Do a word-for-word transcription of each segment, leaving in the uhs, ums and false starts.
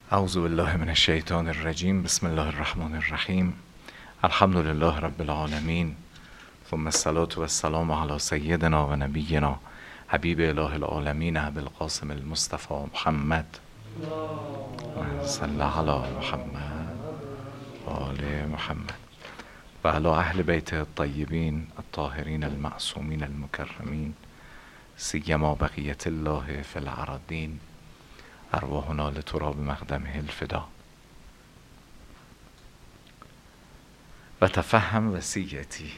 اعوذ بالله من الشیطان الرجیم. بسم الله الرحمن الرحیم. الحمد لله رب العالمین، ثم الصلاة و السلام علی سیدنا و نبینا حبیب اله العالمین ابی القاسم المصطفى محمد صلی علی محمد و آل محمد و علی اهل بیت الطیبین الطاهرین المعصومین المکرمین، سیما بقیت الله فی الارضین، ارواحنا لتراب مقدمه الفدا. و تفهم وصیتی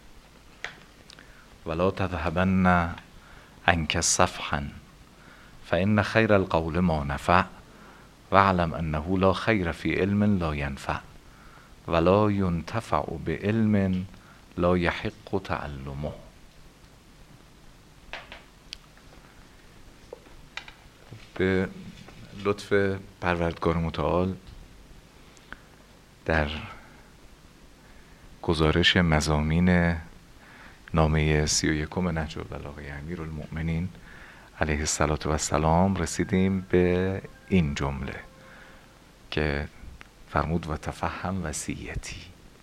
ولا تذهبن عنک صفحا فإن خیر القول ما نفع واعلم انه لا خیر فی علم لا ینفع ولا ینتفع بعلم لا یحق تعلمه. به لطف پروردگار متعال در گزارش مضامین نامه سی و یکم نهج البلاغه امیرالمؤمنین علیه الصلاة و السلام رسیدیم به این جمله که فرمود و تفهم وصیتی.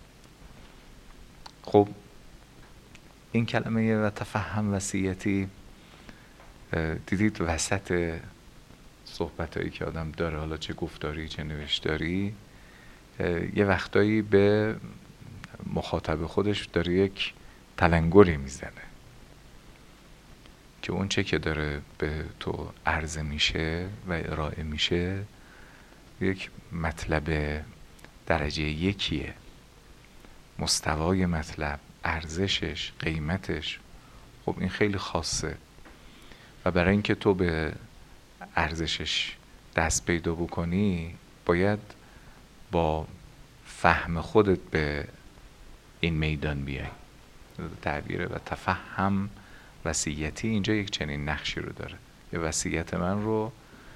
خب این کلمه و تفهم وصیتی دیدید وسط صحبت هایی که آدم داره، حالا چه گفتاری چه نوشتاری، یه وقتایی به مخاطب خودش داره یک تلنگری میزنه که اون چه که داره به تو عرضه میشه و ارائه میشه یک مطلب درجه یکیه. مستوای مطلب، ارزشش، قیمتش، خب این خیلی خاصه و برای اینکه تو به ارزشش دست پیدا بکنی باید با فهم خودت به این میدان بیای. تعبیره و تفهم وصیتی اینجا یک چنین نقشی رو داره. یه وصیت من رو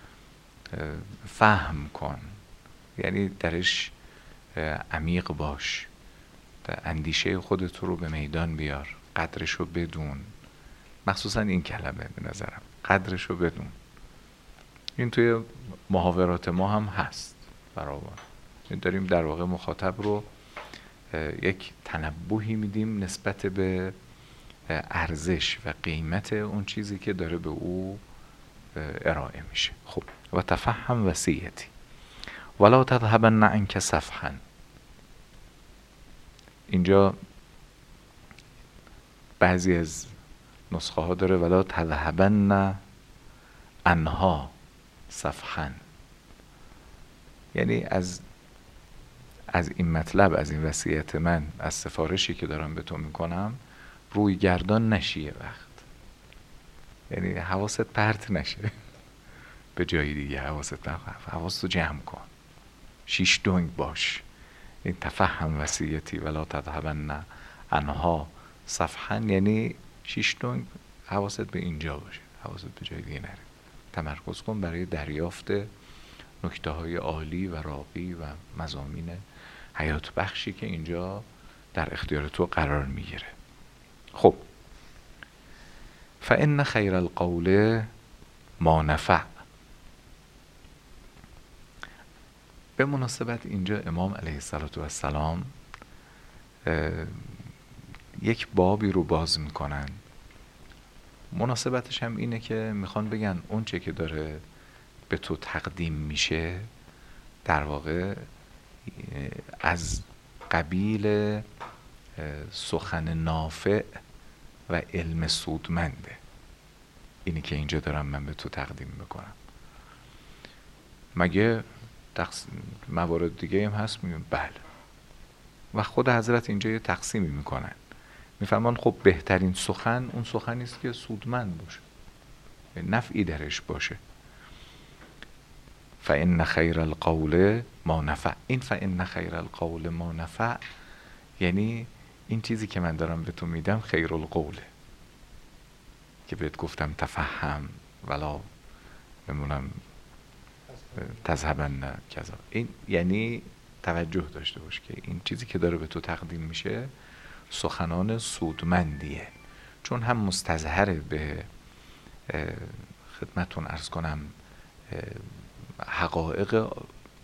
فهم کن، یعنی درش عمیق باش، اندیشه خودت رو به میدان بیار، قدرش رو بدون. مخصوصا این کلمه به نظرم قدرش رو بدون. این توی محاورات ما هم هست فراوان. داریم در واقع مخاطب رو یک تنبهی میدیم نسبت به ارزش و قیمت اون چیزی که داره به او ارائه میشه. خب و تفهم وصیتی ولا تذهبن عنک صفحا. اینجا بعضی از نسخه ها داره ولا تذهبن عنها صفحا، یعنی از از این مطلب، از این وصیت من، از سفارشی که دارم به تو میکنم روی گردان نشی یه وقت، یعنی حواست پرت نشه به جایی دیگه. حواست نخواه، حواست رو جمع کن، شیش دنگ باش. این تفهم وصیتی ولا تذهبن عنها صفحا یعنی شیش دنگ حواست به اینجا باشه، حواست به جای دیگه نره. تمرکز کن برای دریافت نکته های عالی و راقی و مضامین حیات بخشی که اینجا در اختیار تو قرار میگیره. خب فإن خیر القول ما نفع. به مناسبت اینجا امام علیه الصلاة و السلام یک بابی رو باز میکنن. مناسبتش هم اینه که میخوان بگن اون چه که داره به تو تقدیم میشه در واقع از قبیل سخن نافع و علم سودمنده. اینی که اینجا دارم من به تو تقدیم میکنم. مگه موارد دیگه هم هست؟ میگن بله. و خود حضرت اینجا یه تقسیمی میکنن، میفهمن خب بهترین سخن اون سخنی است که سودمند باشه، نفعی درش باشه. فإن خیر القول ما نفع. این فإن خیر القول ما نفع یعنی این چیزی که من دارم به تو میدم خیر القوله که بهت گفتم تفهم ولا بمونم تذهبن کذا. این یعنی توجه داشته باش که این چیزی که داره به تو تقدیم میشه سخنان سودمندیه، چون هم مستظهر به خدمتون عرض کنم حقایق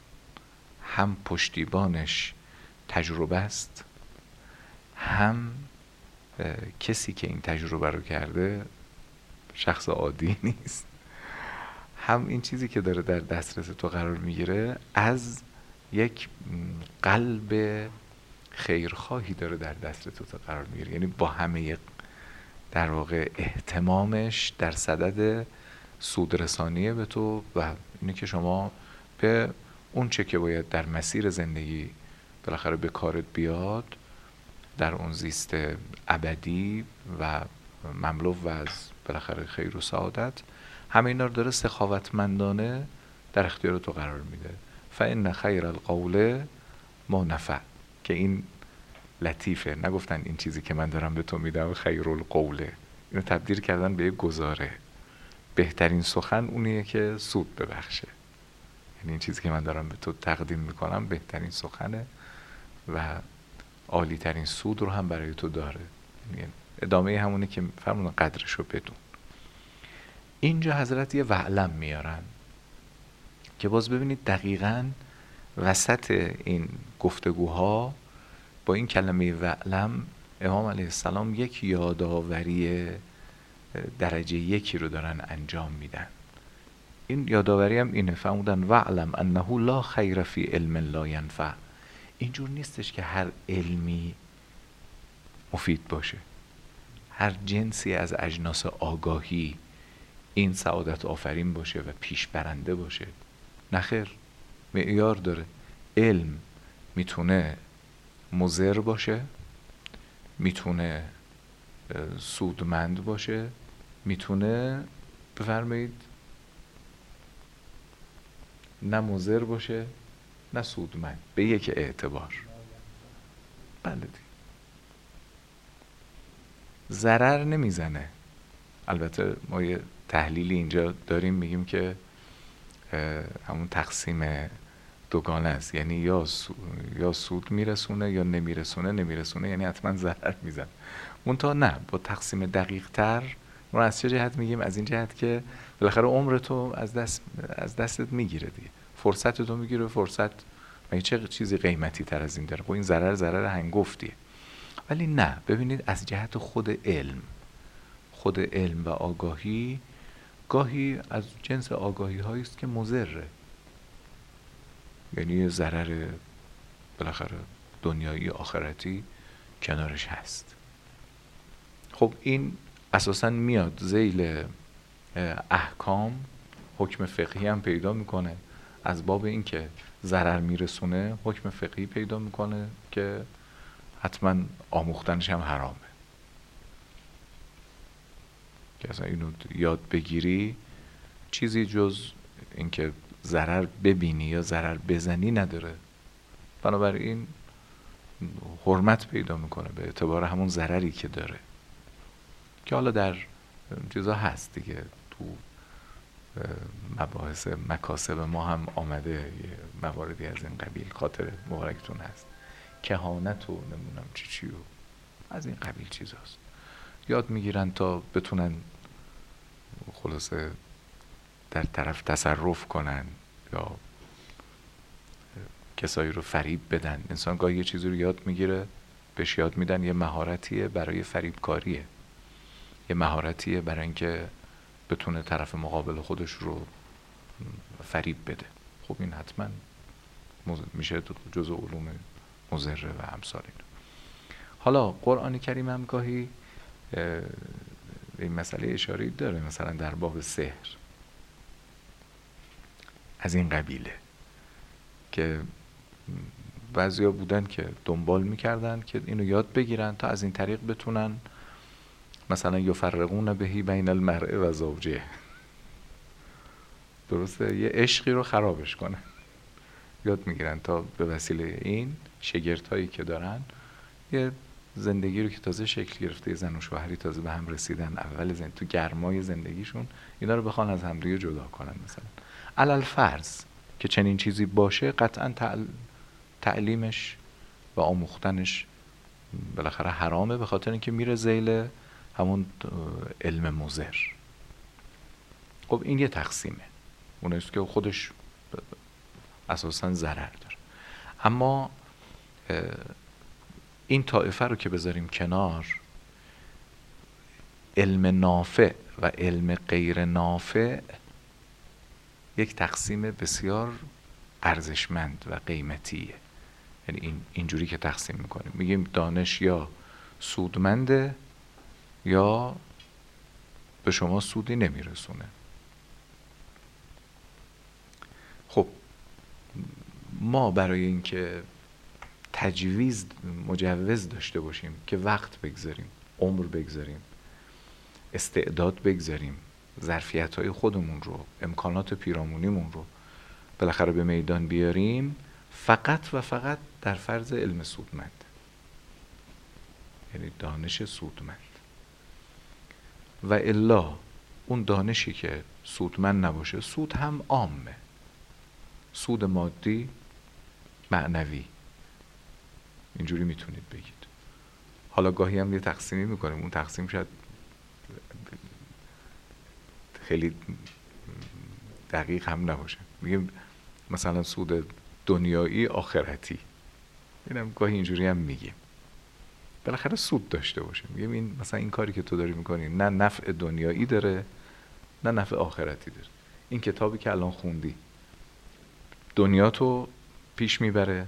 هم پشتیبانش تجربه است، هم کسی که این تجربه رو کرده شخص عادی نیست، هم این چیزی که داره در دسترس تو قرار میگیره از یک قلب خیرخواهی داره در دسترس تو قرار میگیره. یعنی با همه در واقع اهتمامش در صدد سودرسانیه به تو و اینه که شما به اون چه که باید در مسیر زندگی بالاخره به کارت بیاد، در اون زیست ابدی و مملو و از بالاخره خیر و سعادت، همه اینا رو داره سخاوتمندانه در اختیار تو قرار میده. فإن خیر القول ما نفع، که این لطیفه، نگفتن این چیزی که من دارم به تو میدم خیر القوله، اینو تبدیل کردن به یک گزاره. بهترین سخن اونیه که سود ببخشه، یعنی این چیزی که من دارم به تو تقدیم میکنم بهترین سخنه و عالی ترین سود رو هم برای تو داره. یعنی ادامه همونه که فرمون قدرش رو بدون. اینجا حضرت یه وعلم میارن که باز ببینید دقیقاً وسط این گفتگوها با این کلمه وعلم امام علیه السلام یک یادآوری درجه یکی رو دارن انجام میدن. این یادآوری هم اینه، فرمودن وعلم انه لا خیر فی علم لا ینفع. اینجور نیستش که هر علمی مفید باشه، هر جنسی از اجناس آگاهی این سعادت آفرین باشه و پیش برنده باشه. نخیر، معیار داره. علم میتونه مضر باشه، میتونه سودمند باشه، میتونه بفرمایید نه مضر باشه نه سودمند، به یک اعتبار. بله دی ضرر نمیزنه. البته ما یه تحلیلی اینجا داریم، میگیم که همون تقسیم دوگانه است، یعنی یا سو... یا سود میرسونه یا نمیرسونه. نمیرسونه یعنی حتما ضرر میزنه. منتها نه، با تقسیم دقیق تر ما از چه جهت میگیم؟ از این جهت که بالاخره عمر تو از دست از دستت میگیره دیگه، فرصت تو میگیره. فرصت مگه چه چیزی قیمتی تر از این داره؟ خب این ضرر ضرر هنگفتیه. ولی نه، ببینید از جهت خود علم، خود علم و آگاهی گاهی از جنس آگاهی هایی است که مضره، یعنی ضرر بالاخره دنیایی آخرتی کنارش هست. خب این اساساً میاد ذیل احکام، حکم فقهی هم پیدا میکنه. از باب این که ضرر میرسونه حکم فقهی پیدا میکنه که حتما آموختنش هم حرامه. که اصلا اینو یاد بگیری چیزی جز اینکه ضرر ببینی یا ضرر بزنی نداره. بنابراین حرمت پیدا میکنه به اعتبار همون ضرری که داره، که حالا در چیزا هست دیگه، تو مباحث مکاسب ما هم آمده یه مواردی از این قبیل. خاطر مبارکتون هست کهانت و نمونم چی چی و از این قبیل چیزاست. یاد میگیرن تا بتونن خلاصه در طرف تصرف کنن یا کسایی رو فریب بدن. انسان گاهی یه چیزی رو یاد میگیره، بهش یاد میدن یه مهارتیه برای فریبکاریه، یه مهارتیه برای اینکه بتونه طرف مقابل خودش رو فریب بده. خب این حتما میشه جزء علوم مضره و امثال این. حالا قرآن کریم هم گاهی این مسئله اشاره داره، مثلا در باب سحر از این قبیله، که بعضیا بودن که دنبال میکردن که اینو یاد بگیرن تا از این طریق بتونن مثلا یفرقون بهی بین المرء و زوجه، درسته، یه عشقی رو خرابش کنن. یاد میگیرن تا به وسیله این شگردهایی که دارن یه زندگی رو که تازه شکل گرفته، یه زن و شوهری تازه به هم رسیدن، اول زندگی تو گرمای زندگیشون، اینا رو بخوان از همدیگه جدا کنن. مثلا علل فرض که چنین چیزی باشه، قطعا تعل... تعلیمش و آموختنش بالاخره حرامه، به خاطر اینکه میره ذیل همون علم مضر. خب این یه تقسیمه، اونست که خودش اساساً ضرر داره. اما این طایفه رو که بذاریم کنار، علم نافع و علم غیر نافع یک تقسیم بسیار ارزشمند و قیمتیه. یعنی این اینجوری که تقسیم میکنیم، میگیم دانش یا سودمنده یا به شما سودی نمیرسونه. خب ما برای اینکه تجویز مجوز داشته باشیم که وقت بگذاریم، عمر بگذاریم، استعداد بگذاریم، ظرفیت‌های خودمون رو، امکانات پیرامونیمون رو بالاخره به میدان بیاریم، فقط و فقط در فرض علم سودمند، یعنی دانش سودمند. و الا اون دانشی که سودمند نباشه، سود هم عامه، سود مادی، معنوی، اینجوری میتونید بگید. حالا گاهی هم یه تقسیمی میکنیم، اون تقسیم شاید خیلی دقیق هم نباشه، میگیم مثلا سود دنیایی آخرتی، اینم گاهی اینجوری هم میگیم، بالاخره سود داشته باشه. میگیم این مثلا این کاری که تو داری میکنی نه نفع دنیایی داره نه نفع آخرتی داره. این کتابی که الان خوندی دنیا تو پیش میبره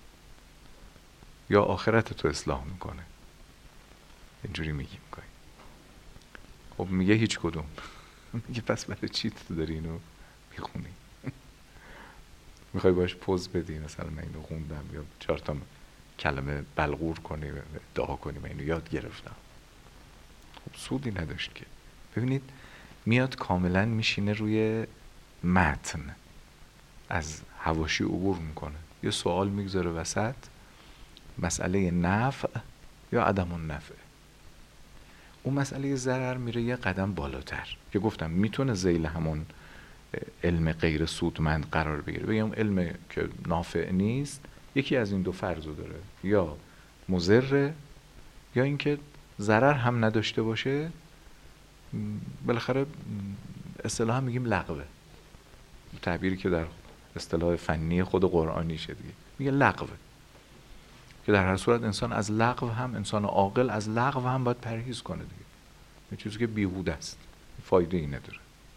یا آخرت تو اصلاح میکنه؟ اینجوری میگیم گاهی. خب میگه هیچ کدوم. میگه پس برای چی تو داری اینو میخونی؟ میخوای باش پوز بدی مثلا من اینو خوندم یا چهار تا کلمه بلغور کنی و ادعا کنی من اینو یاد گرفتم؟ خب سودی نداشت که. ببینید میاد کاملا میشینه روی متن، از حواشی عبور میکنه، یه سوال میگذاره وسط، مسئله نفع یا عدم النفع. اون مسئله ضرر میره یه قدم بالاتر که گفتم میتونه ذیل همون علم غیر سودمند قرار بگیره. بگم علم که نافع نیست یکی از این دو فرضو داره، یا مضر یا اینکه ضرر هم نداشته باشه، بالاخره اصطلاحا میگیم لغوه، تعبیری که در اصطلاح فنی خود قرآنیشه دیگه، میگه لغوه، که در هر صورت انسان از لغو هم، انسان عاقل از لغو هم باید پرهیز کنه دیگه، یه چیزی که بیهوده است، فایده ای نداره.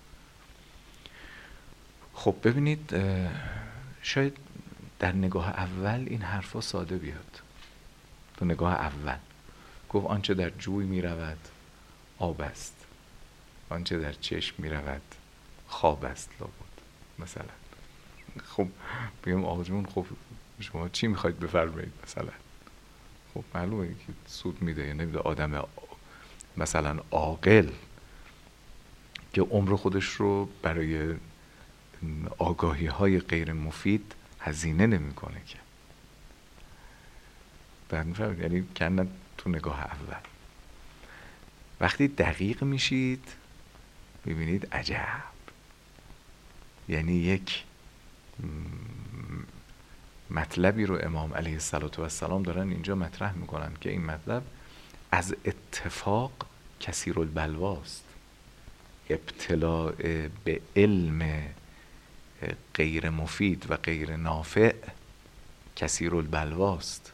خب ببینید شاید در نگاه اول این حرفا ساده بیاد، تو نگاه اول گفت آنچه در جوی می رود آب است، آنچه در چشم می رود خواب است لابد مثلا. خب بگم آقا جون خب شما چی میخواید بفرمایید مثلا؟ خب معلومه که سود میده یا نمیده. آدم مثلا عاقل که عمر خودش رو برای آگاهی های غیر مفید هزینه نمیکنه که. بعد میفهمید یعنی کنن تو نگاه اول. وقتی دقیق میشید میبینید عجب، یعنی یک مطلبی رو امام علیه السلام دارن اینجا مطرح میکنن که این مطلب از اتفاق کثیر البلواست. ابتلاع به علم غیر مفید و غیر نافع کثیر البلواست،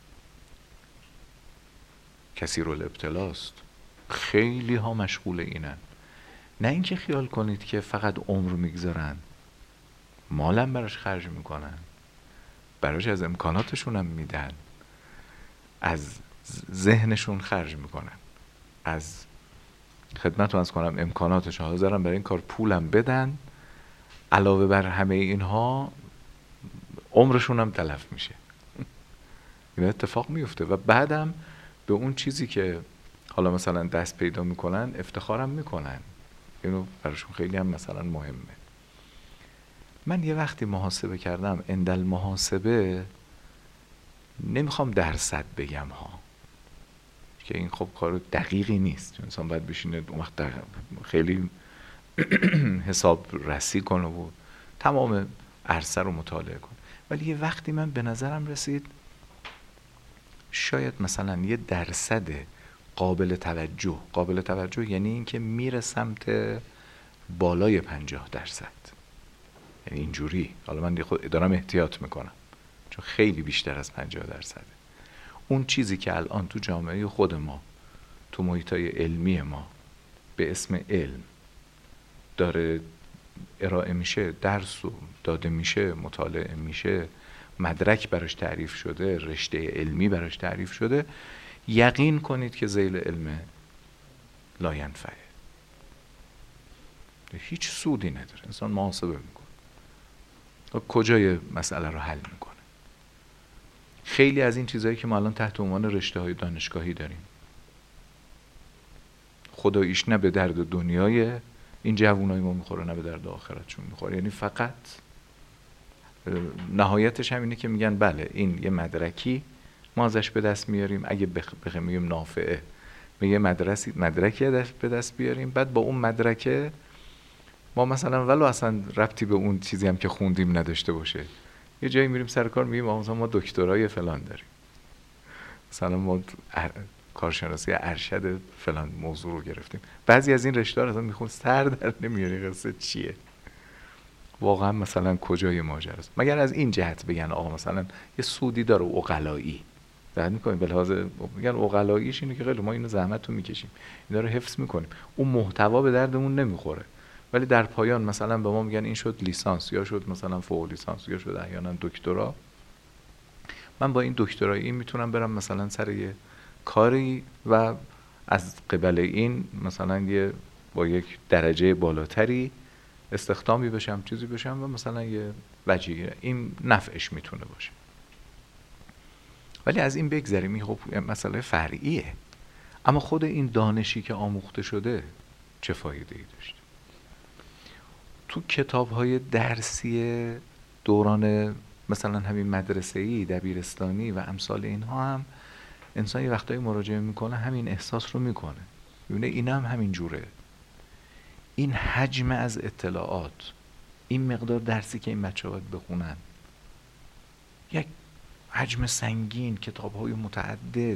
کثیر الابتلاست. خیلی ها مشغول اینن، نه اینکه خیال کنید که فقط عمر میگذارن، مالم براش خرج میکنن، براش از امکاناتشون هم میدن، از ذهنشون خرج میکنن، از خدمتتون از کنم امکاناتشون حاضرن برای این کار پولم بدن، علاوه بر همه اینها عمرشون هم تلف میشه. این اتفاق میفته و بعدم به اون چیزی که حالا مثلا دست پیدا میکنن افتخارم میکنن، اینو براشون خیلی هم مثلا مهمه. من یه وقتی محاسبه کردم، عند المحاسبه نمیخوام درصد بگم ها، که این خب کار دقیقی نیست، انسان باید بشینه اون وقت خیلی حساب رسی کنه و تمام عرصه رو مطالعه کنه، ولی یه وقتی من به نظرم رسید شاید مثلا یه درصد قابل توجه، قابل توجه یعنی این که میره سمت بالای پنجاه درصد، یعنی اینجوری. حالا من دارم احتیاط میکنم چون چون خیلی بیشتر از پنجاه درصده. اون چیزی که الان تو جامعه خود ما، تو محیطای علمی ما به اسم علم داره ارائه میشه، درس و داده میشه، مطالعه میشه، مدرک براش تعریف شده، رشته علمی براش تعریف شده، یقین کنید که ذیل علم لاینفعه، هیچ سودی نداره. انسان محاسبه میکنه کجای مسئله رو حل میکنه. خیلی از این چیزهایی که ما الان تحت عنوان رشته های دانشگاهی داریم، خداییش نه به درد دنیای این جوانای ما میخوره نه به درد آخرتشون میخوره. یعنی فقط نهایتش هم اینه که میگن بله این یه مدرکی ما ازش به دست میاریم، اگه بخوایم میگیم نافعه، میگه مدرسی مدرکی به دست بیاریم، بعد با اون مدرکه ما مثلا ولو اصلا ربطی به اون چیزی هم که خوندیم نداشته باشه، یه جایی میریم سر کار میگیم مثلا ما دکترای فلان داریم، مثلا ما کارشناسی ارشد فلان موضوع رو گرفتیم. بعضی از این رشته ها اصلا میخون سر در نمیاری قصه چیه، واقعا مثلا کجای ماجرا است، مگر از این جهت بگن آقا مثلا یه سودی داره عقلایی دقت میکنیم، به لحاظ میگن عقلاییش اینه که خیلی ما اینو زحمت رو میکشیم اینا رو حفظ میکنیم، اون محتوا به دردمون نمیخوره، ولی در پایان مثلا به ما میگن این شد لیسانس یا شد مثلا فوق لیسانس یا شد احیانا دکترا، من با این دکترایی میتونم برم مثلا سر یه کاری و از قبل این مثلا یه با یک درجه بالاتری استخدامی بشم، چیزی بشم و مثلا یه وجهی این نفعش میتونه باشه. ولی از این بگذریم، این خب مسئله فرعیه، اما خود این دانشی که آموخته شده چه فایده ای داشته؟ تو کتاب‌های درسی دوران مثلا همین مدرسه‌ای، دبیرستانی و امثال اینها هم انسان یه وقتایی مراجعه میکنه همین احساس رو میکنه، میبینه این هم همین جوره، این حجم از اطلاعات، این مقدار درسی که این بچه ها باید بخونن، یک حجم سنگین، کتاب‌های متعدد.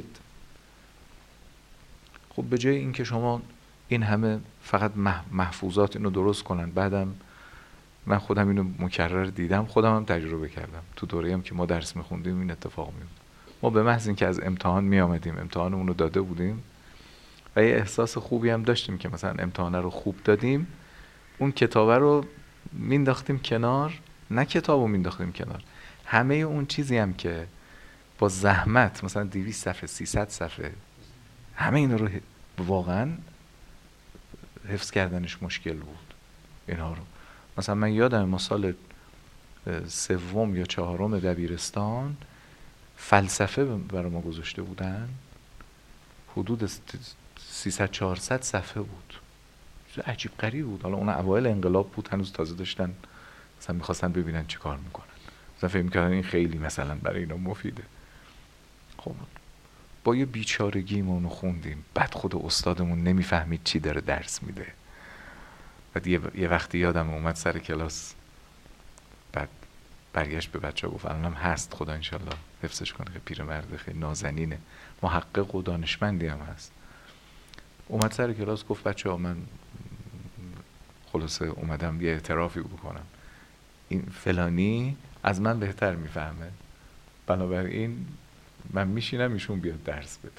خب به جای اینکه شما این همه فقط محفوظات اینو درست کنن، بعدم من خودم اینو مکرر دیدم، خودم هم تجربه کردم تو دوره‌ای هم که ما درس میخوندیم این اتفاق میفته، ما به محض اینکه از امتحان میآمدیم امتحانمون رو داده بودیم و یه احساس خوبی هم داشتیم که مثلا امتحان رو خوب دادیم، اون کتابه رو مینداختیم کنار، نه کتابو مینداختیم کنار، همه اون چیزی هم که با زحمت مثلا دویست صفحه سیصد صفحه همه این رو واقعا حفظ کردنش مشکل بود اینها رو. مثلا من یادم ما سال سوم یا چهارم دبیرستان فلسفه برای ما گذاشته بودن، حدود سیصد چهارصد صفحه بود، عجیب غریب بود. حالا اون اوایل انقلاب بود، هنوز تازه داشتن مثلا میخواستن ببینن چی کار میکنن، مثلا فکر میکردن این خیلی مثلا برای اینا مفیده. خب با یه بیچارگی ما اونو خوندیم، بعد خود استادمون نمیفهمید چی داره درس میده، بعد یه, یه وقتی یادم اومد سر کلاس، بعد برگشت به بچه ها گفت الانم هست خدا انشالله حفظش کنه که پیرمرد خیلی نازنینه، محقق و دانشمندی هم هست، اومد سر کلاس گفت بچه ها من خلاصه اومدم یه اعترافی بکنم، این فلانی از من بهتر میفهمه، بنابراین من میشینم ایشون بیاد درس بده.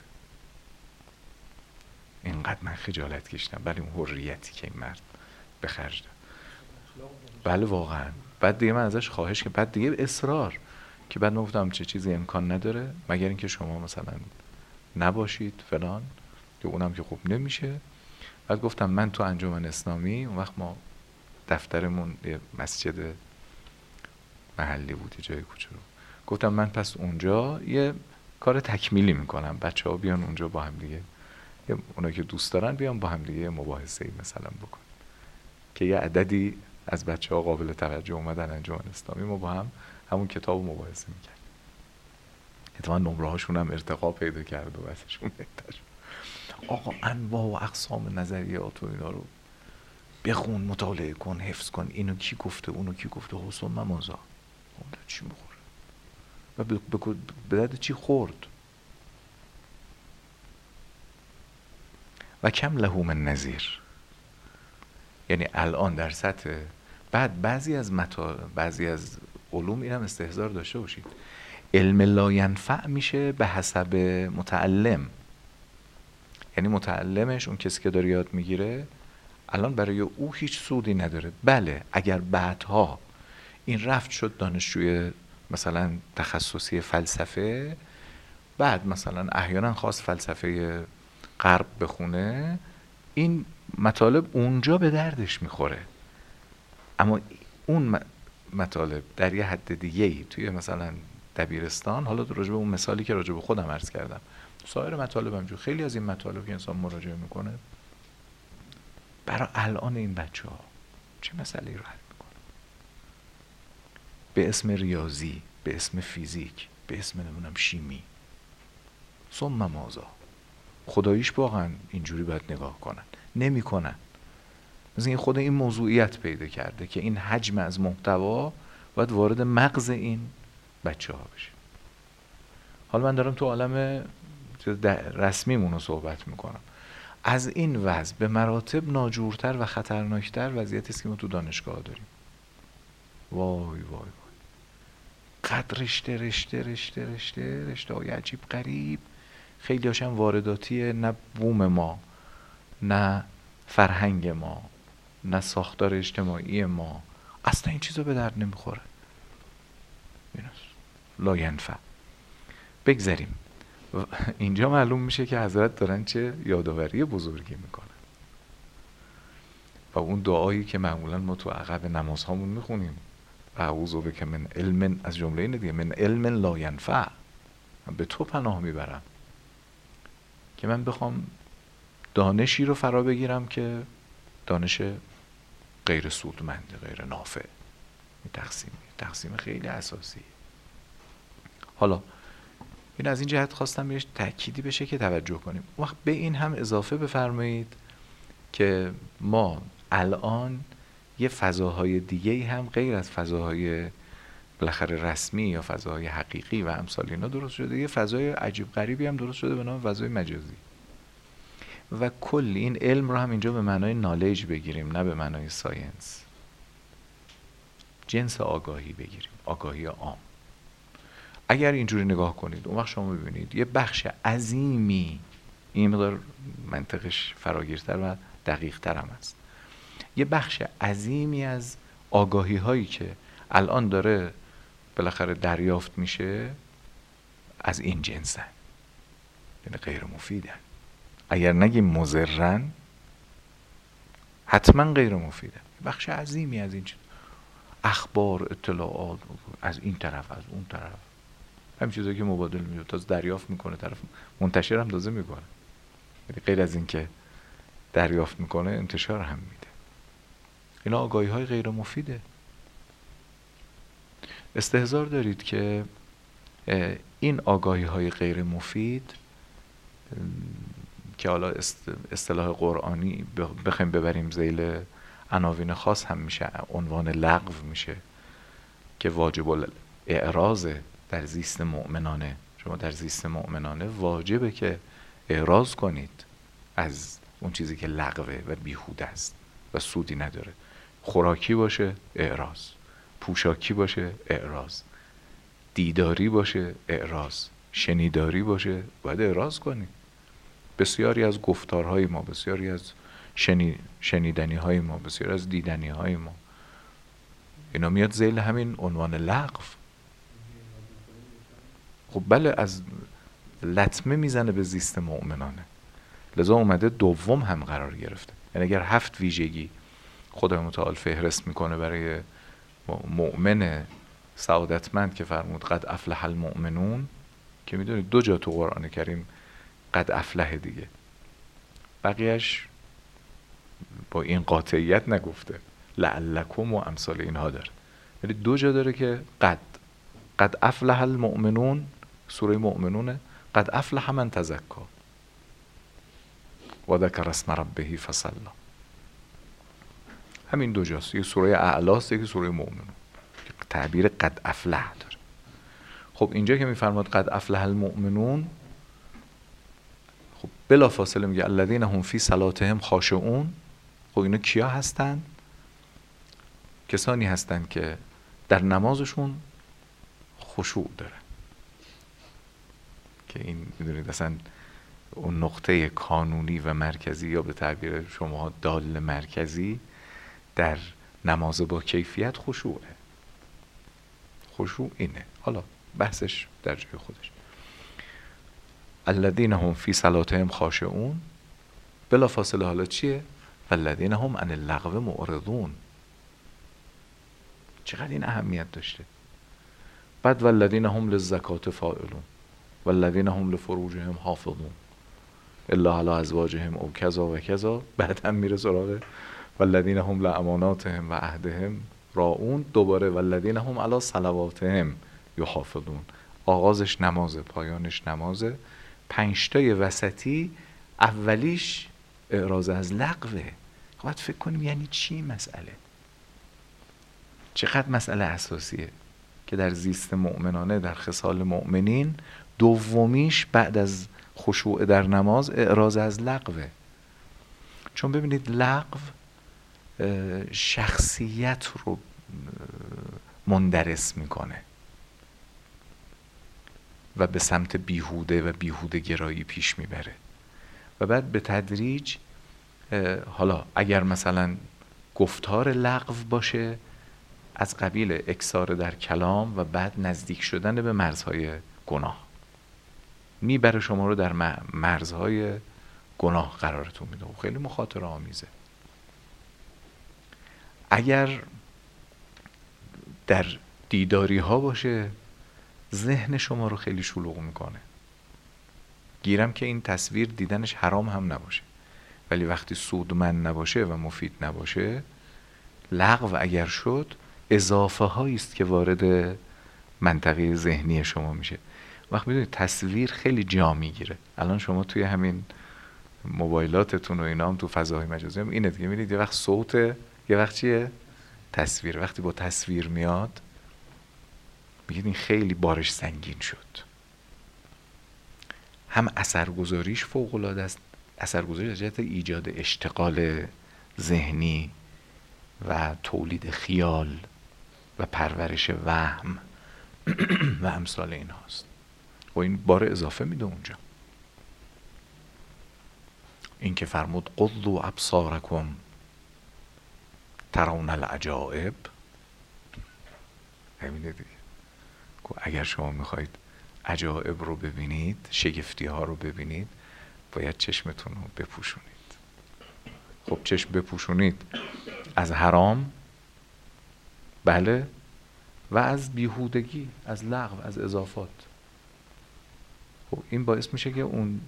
اینقدر من خجالت کشیدم، ولی اون حریتی که این مرد به خرج داد، بله واقعا. بعد دیگه من ازش خواهش که بعد دیگه اصرار که بعد من گفتم چه چیزی امکان نداره مگر اینکه شما مثلا نباشید فلان، که اونم که خوب نمیشه. بعد گفتم من تو انجمن اسلامی، اون وقت ما دفترمون یه مسجد محلی بود یه جای کوچولو، گفتم من پس اونجا یه کار تکمیلی میکنم، بچه ها بیان اونجا با هم دیگه، اونا که دوست دارن بیان با هم دیگه مباحثه‌ای مثلا بکن، که یه عددی از بچه ها قابل توجه اومدن انجمن اسلامی، ما با هم همون کتاب مباحثه میکرد، اتفاقا نمره هاشون هم ارتقا پیدا کرد و بسشون بهتر شد. آقا انواع و اقسام نظریات و اینا رو بخون، مطالعه کن، حفظ کن، اینو کی گفته اونو کی گفته، حسن ممازا اون چی میخوره و به درد چی خورد. و کم له من نظیر، یعنی الان در سطح بعد بعضی از مطالب، بعضی از علوم اینم استحضار داشته باشید، علم لا ینفع میشه به حسب متعلم. یعنی متعلمش، اون کسی که داره یاد میگیره، الان برای او هیچ سودی نداره. بله اگر بعدها این رفت شد دانشجوی مثلا تخصصی فلسفه، بعد مثلا احیانا خواست فلسفه غرب بخونه، این مطالب اونجا به دردش میخوره. اما اون مطالب در یه حد دیگه‌ای توی مثلا دبیرستان، حالا راجع به اون مثالی که راجع به خودم عرض کردم، سایر مطالب همجور، خیلی از این مطالب که انسان مراجعه میکنه برای الان این بچه ها چه مسئله رو حل میکنه؟ به اسم ریاضی، به اسم فیزیک، به اسم نمونم شیمی، ثم ماذا؟ خداییش واقعا اینجوری باید نگاه کنن، نمی کنن. مثل این خود این موضوعیت پیدا کرده که این حجم از محتوا باید وارد مغز این بچه ها بشه. حالا من دارم تو عالم رسمیمون رو صحبت میکنم. از این وضع به مراتب ناجورتر و خطرناکتر وضعیتی است که ما تو دانشگاه داریم. وای وای وای، قد رشته رشته رشته رشته رشته های عجیب غریب، خیلی هاشم وارداتیه، نه بوم ما، نه فرهنگ ما، نه ساختار اجتماعی ما، اصلا این چیزا به درد نمیخوره. لا ینفع. بگذاریم. اینجا معلوم میشه که حضرت دارن چه یادآوری بزرگی میکنن. و اون دعایی که معمولا ما تو عقب نمازهامون میخونیم، اعوذ بک من علم، از جمله اینه دیگه، من علم لا ینفع، من به تو پناه میبرم که من بخوام دانشی رو فرا بگیرم که دانش غیر سودمند، غیر نافع. این تقسیم تقسیم خیلی اساسی. حالا این از این جهت خواستم بهش تأکیدی بشه که توجه کنیم. وقت به این هم اضافه بفرمایید که ما الان یه فضاهای دیگه‌ای هم غیر از فضاهای بالاخره رسمی یا فضاهای حقیقی و امثال اینا درست شده، یه فضای عجیب غریبی هم درست شده به نام فضای مجازی. و کل این علم رو هم اینجا به معنای نالج بگیریم، نه به معنای ساینس. جنس آگاهی بگیریم، آگاهی عام. اگر اینجوری نگاه کنید، اون وقت شما ببینید یه بخش عظیمی، این مقدار منطقش فراگیرتر و دقیق‌تر هم است، یه بخش عظیمی از آگاهی هایی که الان داره بالاخره دریافت میشه از این جنسن، یعنی غیر مفیدن. اگر نگیم مضرن، حتما غیر مفیدن. بخش عظیمی از این چیز، اخبار، اطلاعات از این طرف از اون طرف، همین چیزایی که مبادله میشه، تازه دریافت میکنه طرف، منتشر هم تازه میکنه. یعنی غیر از این که دریافت میکنه، انتشار هم میده. اینا آگاهی های غیر مفیده. استحضار دارید که این آگاهی های غیر مفید که حالا اصطلاح قرآنی بخوایم ببریم ذیل عناوین خاص هم میشه، عنوان لغو میشه که واجب الاعراض در زیست مؤمنانه. شما در زیست مؤمنانه واجبه که اعراض کنید از اون چیزی که لغوه و بیهوده است و سودی نداره. خوراکی باشه اعراض، پوشاکی باشه اعراض، دیداری باشه اعراض، شنیداری باشه باید اعراض کنید. بسیاری از گفتارهای ما، بسیاری از شنی... شنیدنی های ما، بسیاری از دیدنی های ما، اینا میاد ذیل همین عنوان لغو. خب بله، از لطمه میزنه به زیست مؤمنانه، لذا اومده دوم هم قرار گرفته. یعنی اگر هفت ویژگی خدای متعال فهرست میکنه برای مؤمن سعادتمند که فرمود قد افلح المؤمنون، که میدونید دو جا تو قرآن کریم قد افلح دیگه، بقیهش با این قاطعیت نگفته، لعلکم و امثال اینها داره. یعنی دو جا داره که قد قد افلح المؤمنون، سوره مؤمنونه، قد افلح من تزکا و ذکر اسم ربه فصلی. همین دو جاست، یک سوره اعلاست، یک سوره مؤمنون، تعبیر قد افلح داره. خب اینجا که میفرماد قد افلح المؤمنون، خب بلا فاصله میگه الذین هم فی صلاتهم خاشعون. خب اینا کیا هستن؟ کسانی هستن که در نمازشون خشوع دارن. که این میدونید اصلا اون نقطه کانونی و مرکزی یا به تعبیر شما دال مرکزی در نماز با کیفیت خشوعه. خشوع اینه. حالا بحثش در جای خودش. الذین هم فی صلاتهم خاشعون، بلا فاصله حالا چیه؟ والذین هم عن اللغو معرضون. چقدر این اهمیت داشته. بعد والذین هم للزکات فاعلون والذین هم لفروجهم حافظون الا علی ازواجهم او کذا و کذا. بعد هم میره سراغ والذین هم لاماناتهم و عهدهم راعون، دوباره والذین هم علی صلواتهم یحافظون. آغازش نمازه، پایانش نمازه. پنجتای وسطی اولیش اعراض از لغوه. باید فکر کنیم یعنی چی مسئله، چقدر مسئله اساسیه که در زیست مؤمنانه، در خصال مؤمنین، دومیش بعد از خشوع در نماز اعراض از لغوه. چون ببینید لغو شخصیت رو مندرس میکنه و به سمت بیهوده و بیهوده گرایی پیش میبره و بعد به تدریج، حالا اگر مثلا گفتار لغو باشه از قبیل اکثار در کلام و بعد نزدیک شدن به مرزهای گناه، میبره شما رو در مرزهای گناه قرارتون میده و خیلی مخاطره آمیزه. اگر در دیداری ها باشه ذهن شما رو خیلی شلوغ میکنه. گیرم که این تصویر دیدنش حرام هم نباشه، ولی وقتی سودمند نباشه و مفید نباشه، لغو اگر شد اضافه هایی است که وارد منطقه ذهنی شما میشه. وقت میدونید تصویر خیلی جا میگیره. الان شما توی همین موبایلاتتون و اینا هم تو فضاهای مجازی هم اینه دیگه، میدید یه وقت صوته، یه وقت چیه؟ تصویر. وقتی با تصویر میاد میگید این خیلی بارش سنگین شد. هم اثرگذاریش فوق العاده است، اثرگذاریش از جهت ایجاد اشتغال ذهنی و تولید خیال و پرورش وهم و امثال این هاست و این بار اضافه میده اونجا. این که فرمود قضوا ابصارکم ترون العجائب، همینه دیگه. اگر شما میخواید عجائب رو ببینید، شگفتی ها رو ببینید، باید چشمتون رو بپوشونید. خب چشم بپوشونید از حرام، بله، و از بیهودگی، از لغو، از اضافات. خب این باعث میشه که اون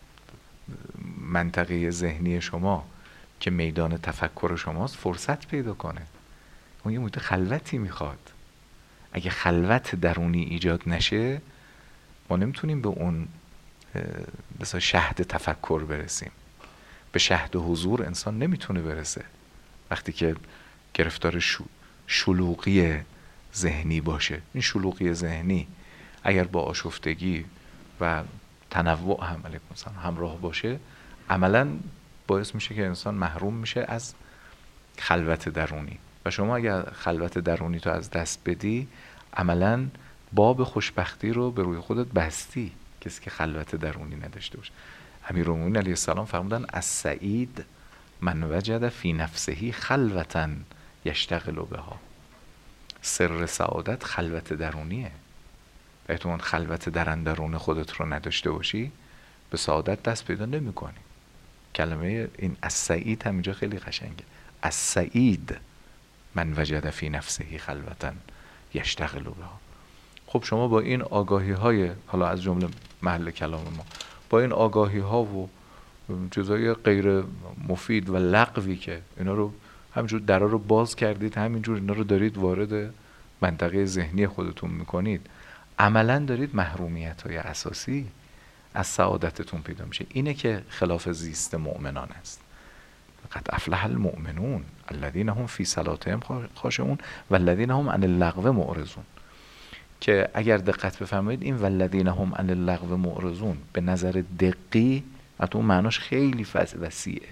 منطقه ذهنی شما که میدان تفکر شماست فرصت پیدا کنه. اون یه محیط خلوتی میخواد. اگه خلوت درونی ایجاد نشه ما نمیتونیم به اون مثلا شهد تفکر برسیم. به شهد حضور انسان نمیتونه برسه وقتی که گرفتار شو شلوغی ذهنی باشه. این شلوغی ذهنی اگر با آشفتگی و تنوع هم علیکم السلام همراه باشه، عملاً باعث میشه که انسان محروم میشه از خلوت درونی. و شما اگر خلوت درونی تو از دست بدی، عملاً باب خوشبختی رو به روی خودت بستی. کسی که خلوت درونی نداشته باشه. امیرالمومنین علیه السلام فرمودن السعید من وجد فی نفسه خلوة یشتغل بها. سر سعادت خلوت درونیه. و احتمال خلوت در اندرون خودت رو نداشته باشی به سعادت دست پیدا نمی کنی. کلمه این السعید هم اینجا خیلی قشنگه. السعید من وجد فی نفسه خلوة یشتغل بها. خب شما با این آگاهی های، حالا از جمله محل کلام ما، با این آگاهی ها و چیزای غیر مفید و لغوی که اینا رو همینجور درا رو باز کردید، همینجور اینا رو دارید وارد منطقه ذهنی خودتون میکنید، عملا دارید محرومیت های اساسی از سعادتتون پیدا میشه. اینه که خلاف زیست مؤمنان است. قد افلح المؤمنون الذین هم فی صلاتهم خاشعون والذین هم عن اللغو معرضون. که اگر دقت بفرمایید این والذین هم عن اللغو معرضون به نظر دقی حتی اون معناش خیلی وسیعه.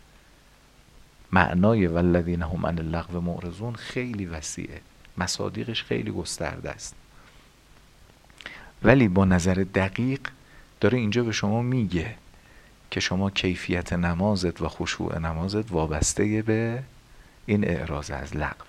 معنای والذین هم عن اللغو معرضون خیلی وسیعه، مصادیقش خیلی گسترده است. ولی با نظر دقیق داره اینجا به شما میگه که شما کیفیت نمازت و خشوع نمازت وابسته به این اعراض از لغوه.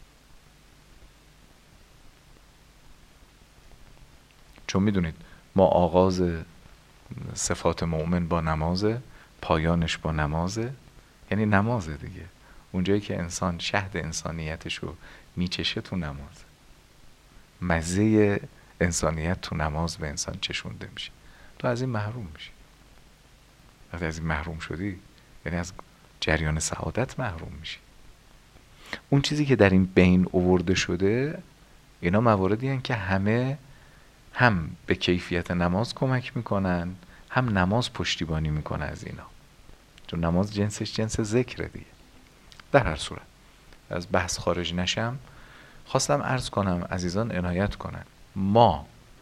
چون میدونید ما آغاز صفات مؤمن با نمازه، پایانش با نمازه، یعنی نمازه دیگه. اونجایی که انسان شهد انسانیتش رو میچشه تو نمازه. مزه انسانیت تو نماز به انسان چشونده میشه، تو از این محروم میشی. وقتی از این محروم شدی یعنی از جریان سعادت محروم میشی. اون چیزی که در این بین آورده شده اینا مواردی هستند که همه هم به کیفیت نماز کمک میکنن، هم نماز پشتیبانی میکنه از اینا، چون نماز جنسش جنس ذکره دیگه. در هر صورت از بحث خارج نشم، خواستم عرض کنم عزیزان عنایت کنن، ما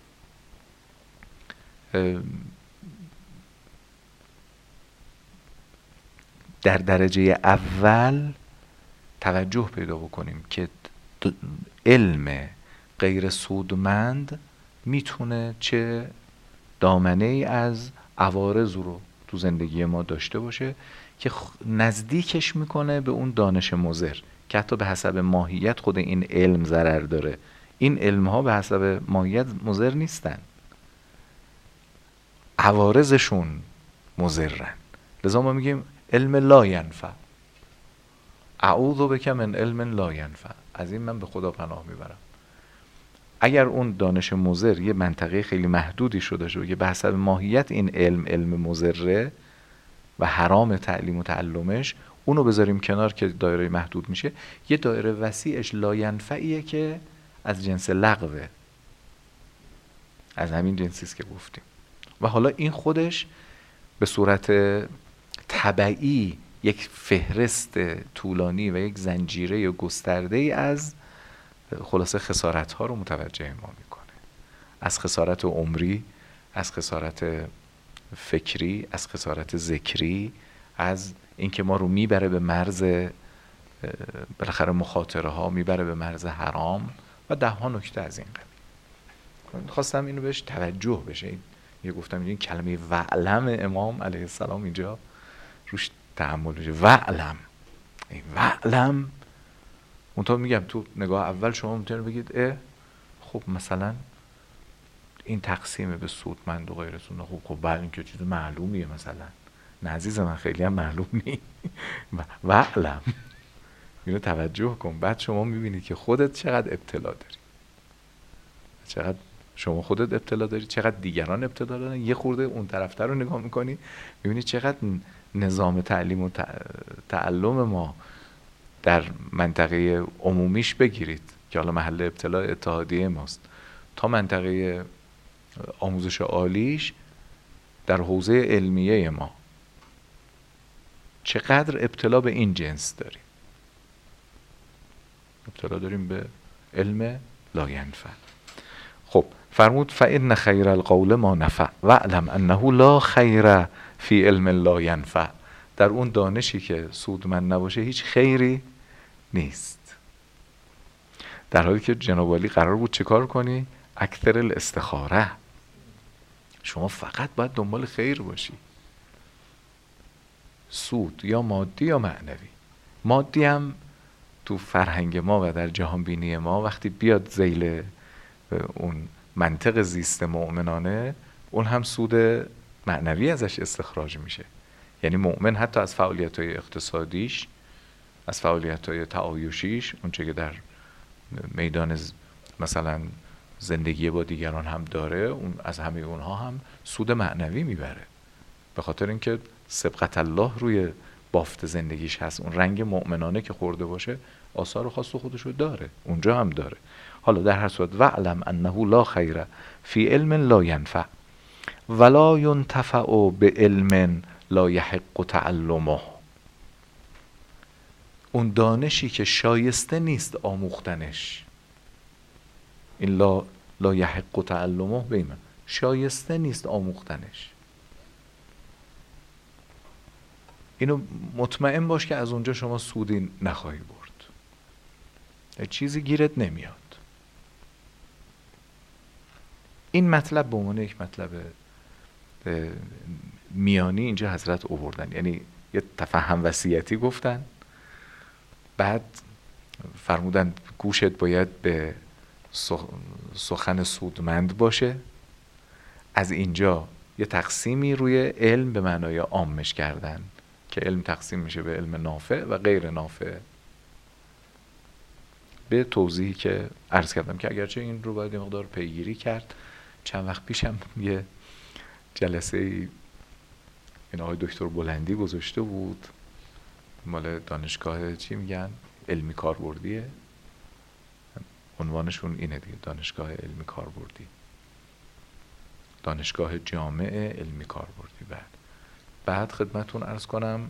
در درجه اول توجه پیدا بکنیم که علم غیر سودمند میتونه چه دامنه ای از عوارض رو تو زندگی ما داشته باشه که نزدیکش میکنه به اون دانش مضر، که حتی به حسب ماهیت خود این علم ضرر داره. این علم ها به حسب ماهیت مضر نیستن، عوارضشون مضرن. لذا ما میگیم علم لا ینفع، اعوذ بک من علم لا ینفع، از این من به خدا پناه میبرم. اگر اون دانش مضر یه منطقه خیلی محدودی شده شده که به حسب ماهیت این علم علم مضره و حرام تعلیم و تعلمش، اونو بذاریم کنار که دایره محدود میشه، یه دایره وسیعش لا ینفعیه که از جنس لغوه، از همین جنسیست که گفتیم. و حالا این خودش به صورت تبعی یک فهرست طولانی و یک زنجیره گسترده ای از خلاصه خسارت ها رو متوجه ما میکنه، از خسارت عمری، از خسارت فکری، از خسارت ذکری، از اینکه ما رو میبره به مرز بالاخره مخاطره ها، میبره به مرز حرام و ده ها نکته از این قبیل. خواستم اینو بهش توجه بشه. یه گفتم این کلمه وعلم امام علیه السلام اینجا روش تأمل بشه. وعلم، این وعلم منطقه میگم تو نگاه اول شما میتونه بگید اه خب مثلا این تقسیم به سودمند و غیرتون، خب خب بعد این که چیز معلومیه مثلا. نه عزیز من، خیلی هم معلوم نیست. وعلم اینو توجه کن، بعد شما میبینید که خودت چقدر ابتلا داری، چقدر شما خودت ابتلا داری، چقدر دیگران ابتلا دارن. یه خورده اون طرفتر رو نگاه میکنی میبینی چقدر نظام تعلیم و تعلم ما در منطقه عمومیش بگیرید که حالا محل ابتلا اتحادیه ماست، تا منطقه آموزش عالیش در حوزه علمیه ما چقدر ابتلا به این جنس داریم. ابتلا داریم به علم لا ینفع. خب فرمود فإن خیر القول ما نفع واعلم انه لا خیر فی علم لا ینفع. در اون دانشی که سودمند نباشه هیچ خیری نیست. در حالی که جناب عالی قرار بود چه کار کنی؟ اکثر الاستخاره. شما فقط باید دنبال خیر باشی، سود یا مادی یا معنوی. مادی هم تو فرهنگ ما و در جهان بینی ما وقتی بیاد ذیل اون منطق زیست مؤمنانه، اون هم سود معنوی ازش استخراج میشه. یعنی مؤمن حتی از فعالیت‌های اقتصادیش، از فعالیت‌های تعایشیش، اون چه که در میدان مثلا زندگی با دیگران هم داره، اون از همه اونها هم سود معنوی میبره، به خاطر اینکه سبقت الله روی بافت زندگیش هست. اون رنگ مؤمنانه که خورده باشه آثار خاص خودشو داره، اونجا هم داره. حالا در هر صورت وعلم انه لا خیر فی علم لا ینفع ولا ینتفع بعلم لا یحق تعلمه. اون دانشی که شایسته نیست آموختنش، این لا لا یحق تعلمه بیمن، شایسته نیست آموختنش. اینو مطمئن باش که از اونجا شما سودی نخواهی برد، چیزی گیرت نمیاد. این مطلب به عنوان یک مطلب میانی اینجا حضرت آوردن، یعنی یه تفهم وصیتی گفتن، بعد فرمودن گوشت باید به سخن سودمند باشه. از اینجا یه تقسیمی روی علم به معنای عامش کردن که علم تقسیم میشه به علم نافع و غیر نافع، به توضیحی که عرض کردم که اگرچه این رو باید یه مقدار پیگیری کرد. چند وقت پیشم یه جلسه ای این آقای دکتر بلندی گذاشته بود، مال دانشگاه چی میگن؟ علمی کاربردیه، عنوانشون اینه دیگه، دانشگاه علمی کاربردی، دانشگاه جامع علمی کاربردی. بعد بعد خدمتون عرض کنم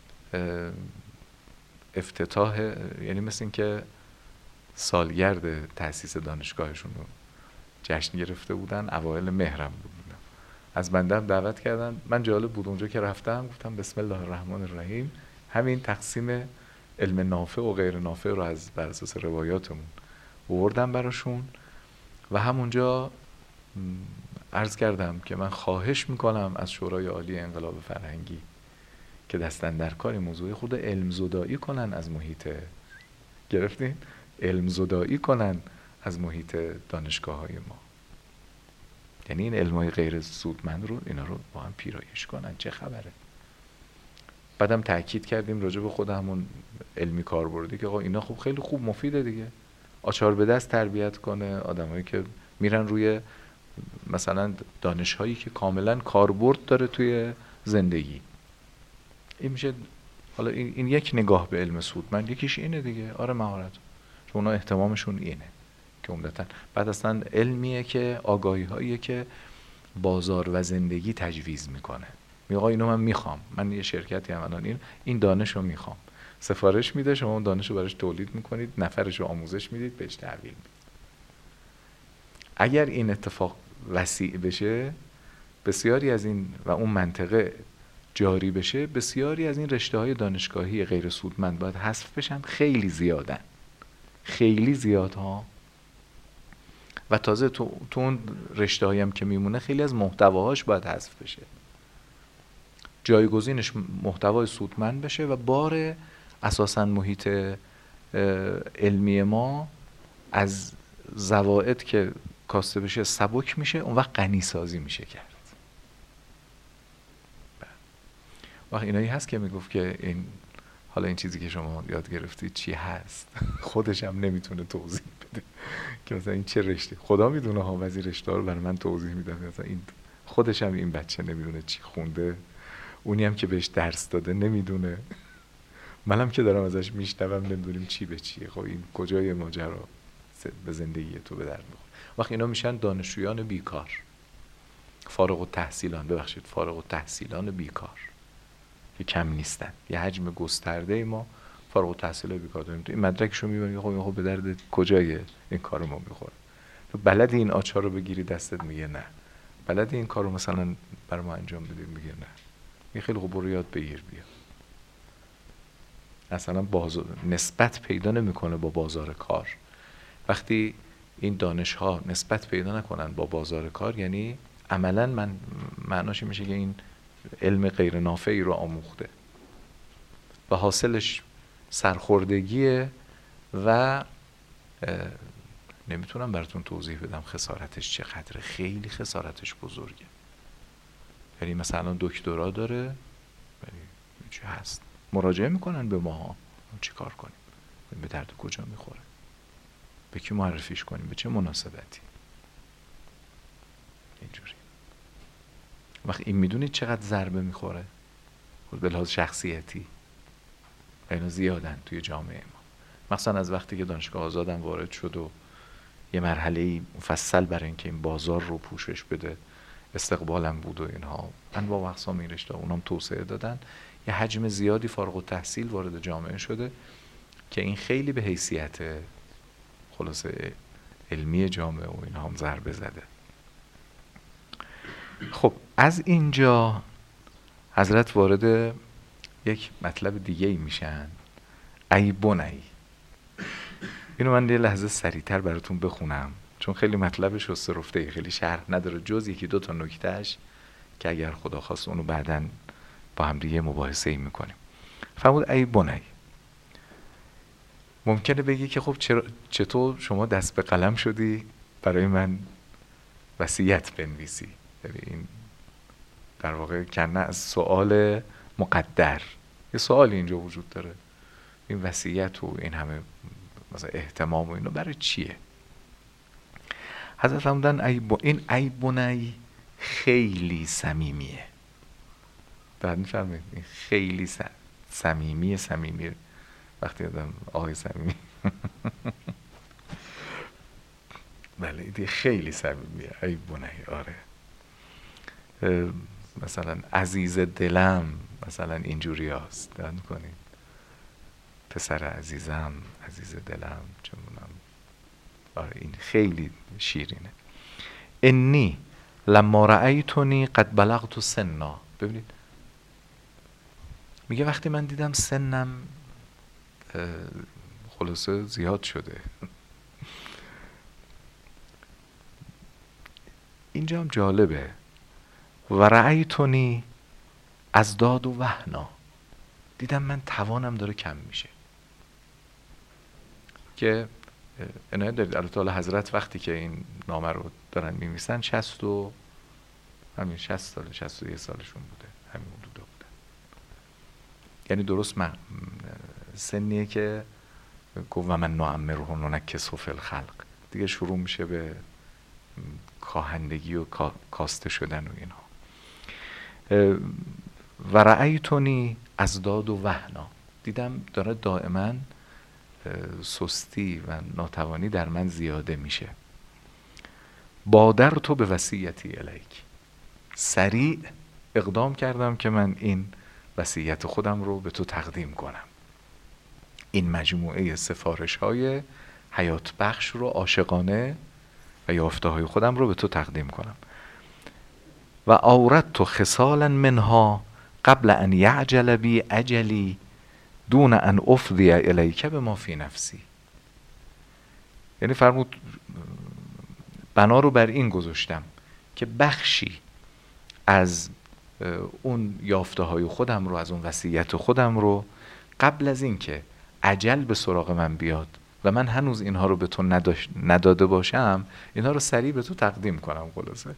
افتتاح، یعنی مثل این که سالگرد تأسیس دانشگاهشون رو جشن گرفته بودن، اوایل مهرم بود، از بنده هم دعوت کردن. من جالب بود اونجا که رفتم گفتم بسم الله الرحمن الرحیم، همین تقسیم علم نافع و غیر نافع رو از بر اساس روایاتمون آوردم براشون و همونجا عرض کردم که من خواهش میکنم از شورای عالی انقلاب فرهنگی که دستن در کار موضوع خود علم زدایی کنن از محیط، گرفتین؟ علم زدایی کنن از محیط دانشگاه های ما، یعنی این علمای غیر سودمند رو اینا رو با هم پیرایش کنن. چه خبره؟ بعدم تأکید کردیم راجع به خود همون علمی کاربردی که آقا اینا خب خیلی خوب مفیده دیگه، آچار به دست تربیت کنه آدمایی که میرن روی مثلا دانش‌هایی که کاملا کاربرد داره توی زندگی. این میشه حالا این, این یک نگاه به علم سودمند، یکیش اینه دیگه، آره مهارت، چون اونا اهتمامشون اینه که عمدتاً. بعد اصلا علمیه که آگاهی هاییه که بازار و زندگی تجویز میکنه، میگه آقا اینو من میخوام، من یه شرکتی هم الان این این دانش رو میخوام، سفارش میده، شما اون دانش رو براش تولید میکنید، نفرش رو آموزش میدید، بهش تحویل میدید. اگر این اتفاق وسیع بشه، بسیاری از این و اون منطقه جاری بشه، بسیاری از این رشته های دانشگاهی غیر سودمند باید حذف بشن، خیلی زیادن، خیلی زیاد ها. و تازه تو, تو اون رشته هایی هم که میمونه خیلی از محتواهاش باید حذف بشه، جایگزینش محتوای سودمند بشه و بار اساساً محیط علمی ما از زوائد که کاسته بشه سبک میشه، اون وقت غنی سازی میشه کرد. وقت اینایی هست که میگفت که این حالا این چیزی که شما یاد گرفتید چی هست خودش هم نمیتونه توضیح بده که مثلا این چه رشته، خدا میدونه ها، بعضی رشته ها رو برای من توضیح میدن، مثلا این خودش هم این بچه نمیدونه چی خونده، اونی هم که بهش درس داده نمیدونه، منم که دارم ازش میشنوم نمیدونیم چی به چیه. خب این کجای ماجرا به زندگی تو به درد میخوره؟ وقت اینا میشن دانشجویان بیکار، فارغ التحصیلان، ببخشید فارغ التحصیلان بیکار که کم نیستن، یه حجم گسترده ما فارغ التحصیل بیکار داریم. این مدرکشو میبینی خب خب به درد کجای این کار ما میخوره؟ تو بلدی این آچار رو بگیری دستت؟ میگه نه. بلدی این کار رو مثلا برای ما انجام بدی؟ میگه نه. میگه خیلی خوب برو یاد بگیر بیا. اصلا بازار نسبت پیدا نمیکنه با بازار کار. وقتی این دانش ها نسبت پیدا نکنن با بازار کار، یعنی عملا من معناش میشه که این علم غیر نافعی رو آموخته و حاصلش سرخوردگیه و نمیتونم براتون توضیح بدم خسارتش چقدره، خیلی خسارتش بزرگه. یعنی مثلا دکترا داره، یعنی چی هست، مراجعه میکنن به ما، چی کار کنیم، به درد کجا میخوره، به کی معرفیش کنیم، به چه مناسبتی، اینجوری. وقتی این میدونید چقدر ضربه میخوره به لحاظ شخصیتی، اینا زیادن توی جامعه ما، مثلا از وقتی که دانشگاه آزادم وارد شد و یه مرحله مفصل برای اینکه این بازار رو پوشش بده استقبالم بود و اینها، انواع و اقسام این رشته اونام توسعه دادن، یه حجم زیادی فارغ التحصیل وارد جامعه شده که این خیلی به حیثیت خلاصه علمی جامعه و اینها هم ضربه زده. خب از اینجا حضرت وارد یک مطلب دیگه ای میشن، ای بنی. اینو من یه لحظه سریعتر براتون بخونم چون خیلی مطلبش شسته رفته، خیلی شرح نداره جز یکی دو تا نکتهش که اگر خدا خواست اونو بعداً با هم دیگه مباحثه ای میکنیم. فرمود ای بنی، ممکنه بگی که خب چرا چطور شما دست به قلم شدی برای من وصیت بنویسی؟ این در واقع کنه از سوال مقدر. یه سوالی اینجا وجود داره، این وصیت و این همه مثلا اهتمام و اینو برای چیه؟ حضرت فرمودن ای ب... این ای بنی خیلی صمیمیه. در میفهمید این خیلی صمیمیه. صمیمی وقتی آدم آقای صمیمی بله دیگه خیلی صمیمیه. ای بنی آره، مثلا عزیز دلم مثلا اینجوری هست، درد کنید پسر عزیزم، عزیز دلم، چونم آره این خیلی شیرینه. انی لما رأیتونی قد بلغت سنا. ببینید میگه وقتی من دیدم سنم خلاصه زیاد شده. اینجا هم جالبه، و رأیتونی از داد و وهنا، دیدم من توانم داره کم میشه. که عنایت دارید البته حضرت وقتی که این نامه رو دارن می‌نویسن شصت و همین شصت سال شصت و یک سالشون بوده، همین حدودا بوده. یعنی درست من سنیه که گفت و من نعمره ننکسه فی الخلق، دیگه شروع میشه به کاهندگی و کاسته شدن و اینها. و رأیتونی از داد و وهنا، دیدم داره دائما سستی و ناتوانی در من زیاده میشه. بادر تو به وصیتی الیک، سریع اقدام کردم که من این وصیت خودم رو به تو تقدیم کنم، این مجموعه سفارش های حیات بخش رو عاشقانه و یافته های خودم رو به تو تقدیم کنم. و آورد تو خصالا منها قبل ان یعجل بی اجلی دون ان افضی الیک بما فی نفسی. یعنی فرمود بنا رو بر این گذاشتم که بخشی از اون یافته های خودم رو، از اون وصیت خودم رو قبل از این که اجل به سراغ من بیاد و من هنوز اینها رو به تو نداده باشم، اینها رو سریع به تو تقدیم کنم. خلاصه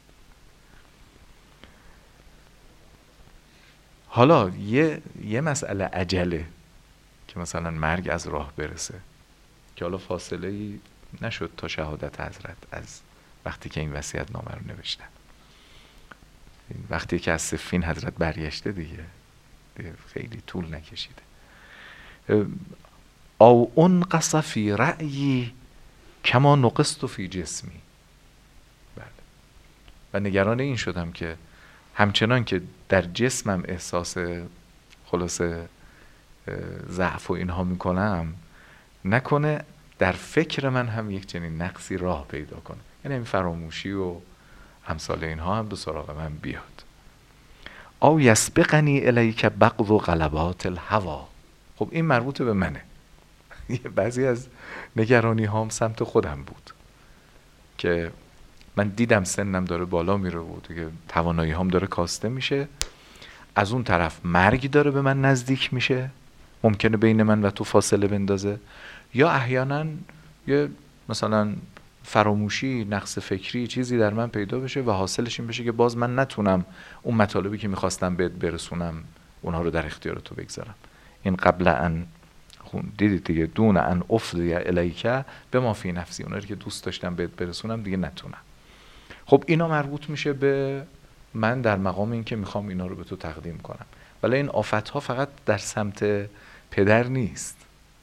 حالا یه یه مسئله عجله که مثلا مرگ از راه برسه، که حالا فاصله ای نشد تا شهادت حضرت از وقتی که این وصیت نامه رو نوشتن. وقتی که از صفین حضرت برگشته دیگه, دیگه خیلی طول نکشیده. او انقص فی رأیی کما نقصت فی جسمی. بله. و نگران این شدم که همچنان که در جسمم احساس خلاصه ضعف و اینها میکنم، نکنه در فکر من هم یک چنین نقصی راه پیدا کنه، یعنی این فراموشی و امثال اینها هم به سراغ من بیاد. او یسبقنی الیک بغض و غلبات الهوا. خب این مربوط به منه. بعضی از نگرانی هام سمت خودم بود که من دیدم سنم داره بالا میره و دیگه توانایی هام داره کاسته میشه، از اون طرف مرگ داره به من نزدیک میشه، ممکنه بین من و تو فاصله بندازه، یا احیانا یه مثلا فراموشی، نقص فکری چیزی در من پیدا بشه و حاصلش این بشه که باز من نتونم اون مطالبی که میخواستم بهت برسونم اونها رو در اختیار تو بگذارم. این قبل ان دیدید دیگه، دون ان افضی الیک بما فی نفسی، اونها رو که دوست داشتم بهت برسونم دیگه نتونم. خب اینا مربوط میشه به من در مقام این که میخوام اینا رو به تو تقدیم کنم. ولی این آفتها فقط در سمت پدر نیست،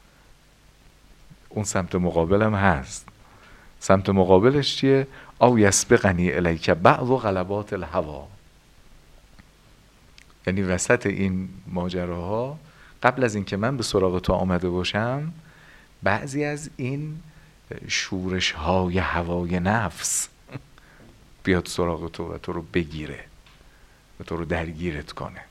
اون سمت مقابلم هست. سمت مقابلش چیه؟ او یسبقنی الیک بعض غلبات الهوا. یعنی وسط این ماجراها قبل از این که من به سراغ تو آمده باشم، بعضی از این شورش های هوای نفس بیاد سراغ تو و تو رو بگیره و تو رو درگیرت کنه.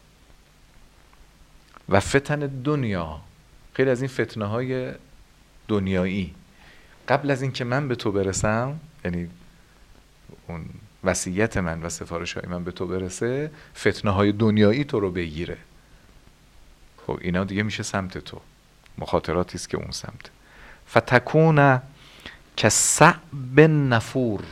و فتن دنیا، خیلی از این فتنه های دنیایی قبل از این که من به تو برسم، یعنی اون وصیت من و سفارش های من به تو برسه، فتنه های دنیایی تو رو بگیره. خب اینا دیگه میشه سمت تو، مخاطراتی است که اون سمت. فتکون که صعب نفور،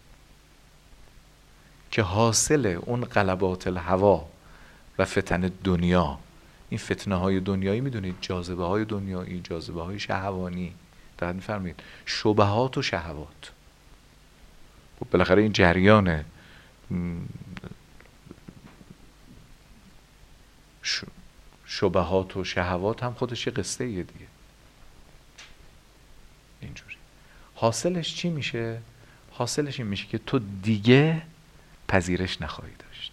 که حاصل اون غلبات الهوا و فتن دنیا، این فتنه های دنیایی میدونید جاذبه های دنیایی، جاذبه های شهوانی، دقت می‌فرمایید، شبهات و شهوات. خب بالاخره این جریان شبهات و شهوات هم خودش یه قصه یه دیگه. اینجوری حاصلش چی میشه؟ حاصلش این میشه که تو دیگه پذیرش نخواهی داشت.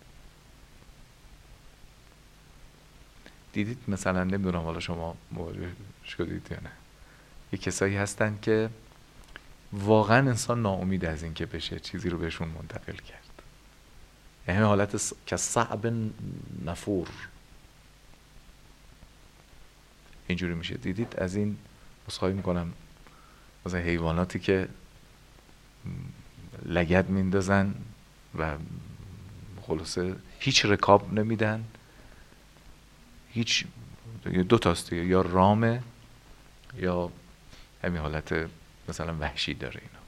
دیدید مثلا، نمیدونم حالا شما مواجه شدید یا نه، یه کسایی هستن که واقعا انسان ناامید از این که بشه چیزی رو بهشون منتقل کرد، یعنی حالت س... که صعب نفور اینجوری میشه. دیدید از این عذرخواهی میکنم از حیواناتی که لگد میندازن و خلاصه هیچ رکاب نمیدن، هیچ، دو تاست دیگه، یا رامه یا همین حالت مثلا وحشی داره اینا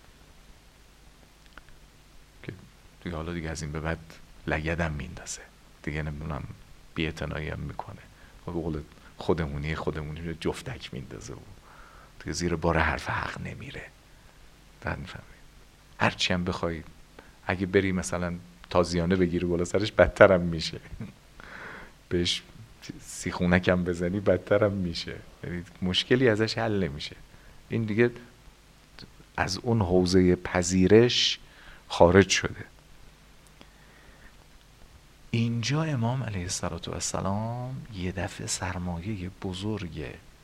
که دیگه حالا دیگه از این به بعد لگدم میندازه دیگه، نمیدونم بی‌اعتنایی هم میکنه، به قول خودمونی خودمونی جفتک میندازه و دیگه زیر بار حرف حق نمیره. درد میفهمید؟ هرچی هم بخوای اگه بری مثلا تازیانه بگیری بالا سرش بدترم میشه، بهش سیخونکم بزنی بدترم میشه، یعنی مشکلی ازش حل نمیشه. این دیگه از اون حوزه پذیرش خارج شده. اینجا امام علیه السلام یه دفعه سرمایه بزرگ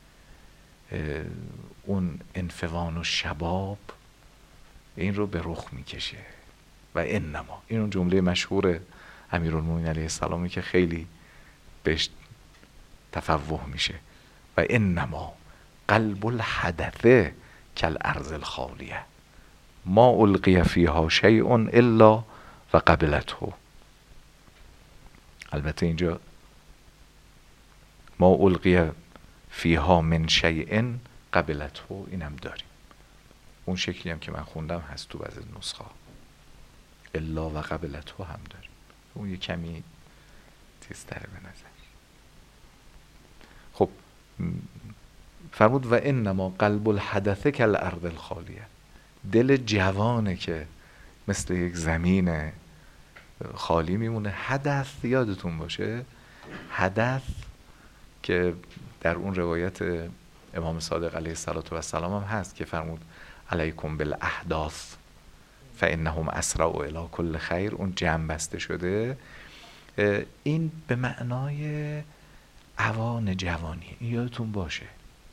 اون انفوان و شباب این رو به رخ میکشه و انما، این اون جمله مشهور امیرالمومنین علیه السلامی که خیلی بهش تفوه میشه، و انما قلب الحدث کالارض الخالیه ما القی فیها شیء الا و قبلته. البته اینجا ما القی فیها من شیء قبلته اینم داریم، اون شکلی هم که من خوندم هست تو بعضی نسخه، الا و قبلته هم داریم، اون یه کمی تیزتره به نظر. خب فرمود و انما قلب الحدث کالارض الخالیه، دل جوانه که مثل یک زمین خالی میمونه. حدث یادتون باشه، حدث که در اون روایت امام صادق علیه السلام هم هست که فرمود علیکم بالاحداث فانهم اسرع الی کل خیر، اون جمع بسته شده، این به معنای اوان جوانی. این یادتون باشه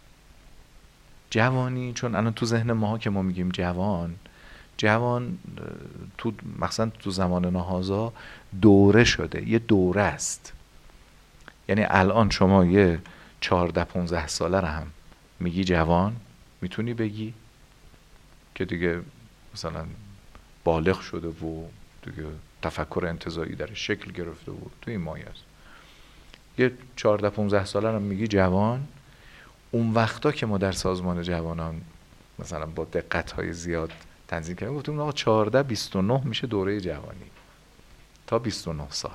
جوانی، چون الان تو ذهن ما که ما میگیم جوان، جوان تو مثلا تو زمان نهازا دوره شده، یه دوره است. یعنی الان شما یه چهارده پونزده ساله رو هم میگی جوان، میتونی بگی که دیگه مثلا بالغ شده و دیگه تفکر انتزاعی درش شکل گرفته و تو این مایه است. یه چهارده پونزده ساله رو میگی جوان. اون وقتا که ما در سازمان جوانان مثلا با دقت‌های زیاد تنظیم کردیم، گفتیم آقا چهارده بیست و نه میشه دوره جوانی تا بیست و نه سال،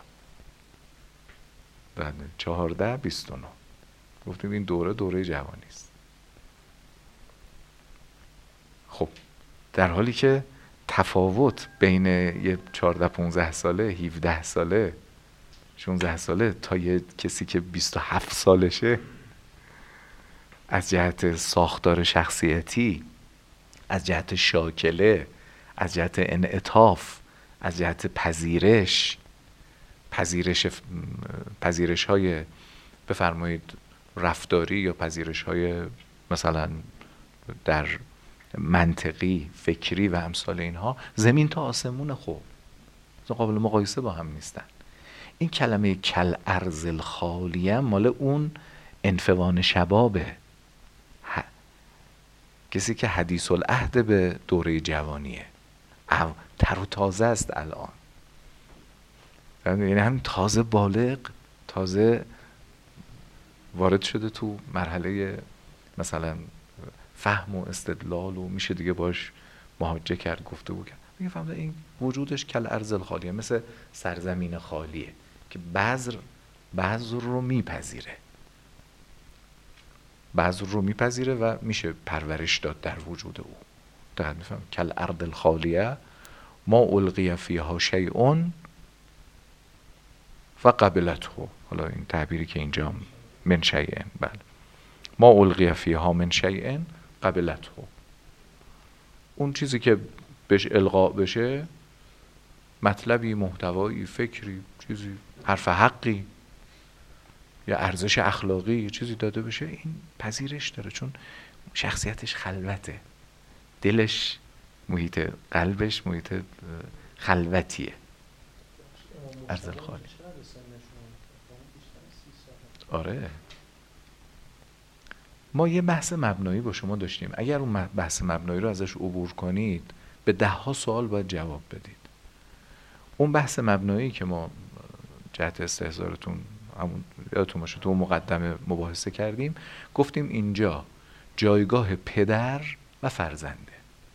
بعد چهارده بیست و نه گفتیم این دوره دوره جوانی است. خب در حالی که تفاوت بین یه چهارده پونزده ساله، هفده ساله، شانزده ساله تا یه کسی که بیست و هفت سالشه، از جهت ساختار شخصیتی، از جهت شاکله، از جهت انعطاف، از جهت پذیرش، پذیرش پذیرش های بفرمایید رفتاری یا پذیرش های مثلا در منطقی، فکری و امثال اینها، زمین تا آسمون. خوب قابل مقایسه با هم نیستن. این کلمه کالارض الخالیه مال اون انفوان شبابه، کسی که حدیث العهد به دوره جوانیه، تر و تازه است الان. یعنی هم تازه بالغ، تازه وارد شده تو مرحله مثلا فهم و استدلال و میشه دیگه باش محاجه کرد، گفتگو کرد. میگه فهمده این وجودش کل ارض الخالیه، مثل سرزمین خالیه که بذر بذر رو میپذیره، بذر رو میپذیره و میشه پرورش داد در وجود او. دقیق میفهم کل ارض الخالیه ما القی فیها شیء و قبلته. حالا این تعبیری که اینجا من شیء، بله، ما القی فیها من شیء قبلته، اون چیزی که بهش القا بشه، مطلبی، محتوایی، فکری، چیزی، حرف حقی یا ارزش اخلاقی، یا چیزی داده بشه، این پذیرش داره، چون شخصیتش خلوته، دلش محیط، قلبش محیط خلوتیه. ارض الخالی. آره، ما یه بحث مبنایی با شما داشتیم، اگر اون بحث مبنایی رو ازش عبور کنید به ده ها سوال باید جواب بدید. اون بحث مبنایی که ما جهت استحضارتون همون یادتون باشه تو مقدمه مباحثه کردیم، گفتیم اینجا جایگاه پدر و فرزنده.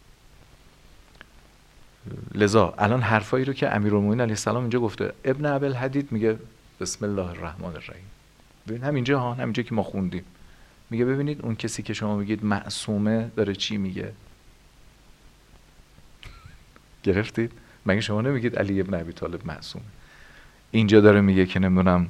لذا الان حرفایی رو که امیرالمومنین علیه السلام اینجا گفته، ابن ابوالحدید میگه بسم الله الرحمن الرحیم. ببین همینجا ها، همینجا که ما خوندیم، میگه ببینید اون کسی که شما میگید معصومه داره چی میگه. گرفتید؟ مگه شما نمیگید علی ابن ابی طالب معصومه؟ اینجا داره میگه که نمیدونم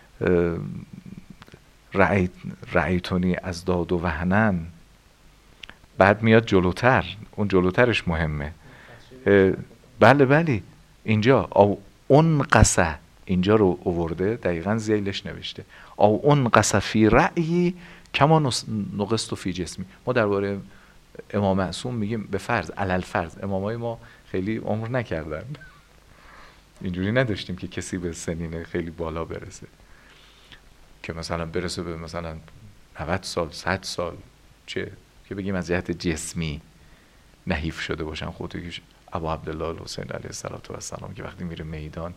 رأیت رأیتونی از داد و وهنن، بعد میاد جلوتر، اون جلوترش مهمه. بله بله، اینجا او اون قصه، اینجا رو آورده دقیقاً زیلش نوشته او اون قصه فی رأیی کما نقصت فی جسمی. ما درباره امام معصوم میگیم به فرض، علل فرض، امامای ما خیلی عمر نکردن، اینجوری نداشتیم که کسی به سنین خیلی بالا برسه، که مثلا برسه به مثلا نود سال، صد سال، چه که بگیم از جهت جسمی نحیف شده باشن. خودی که ابو عبدالله الحسین علیه السلام که وقتی میره میدان،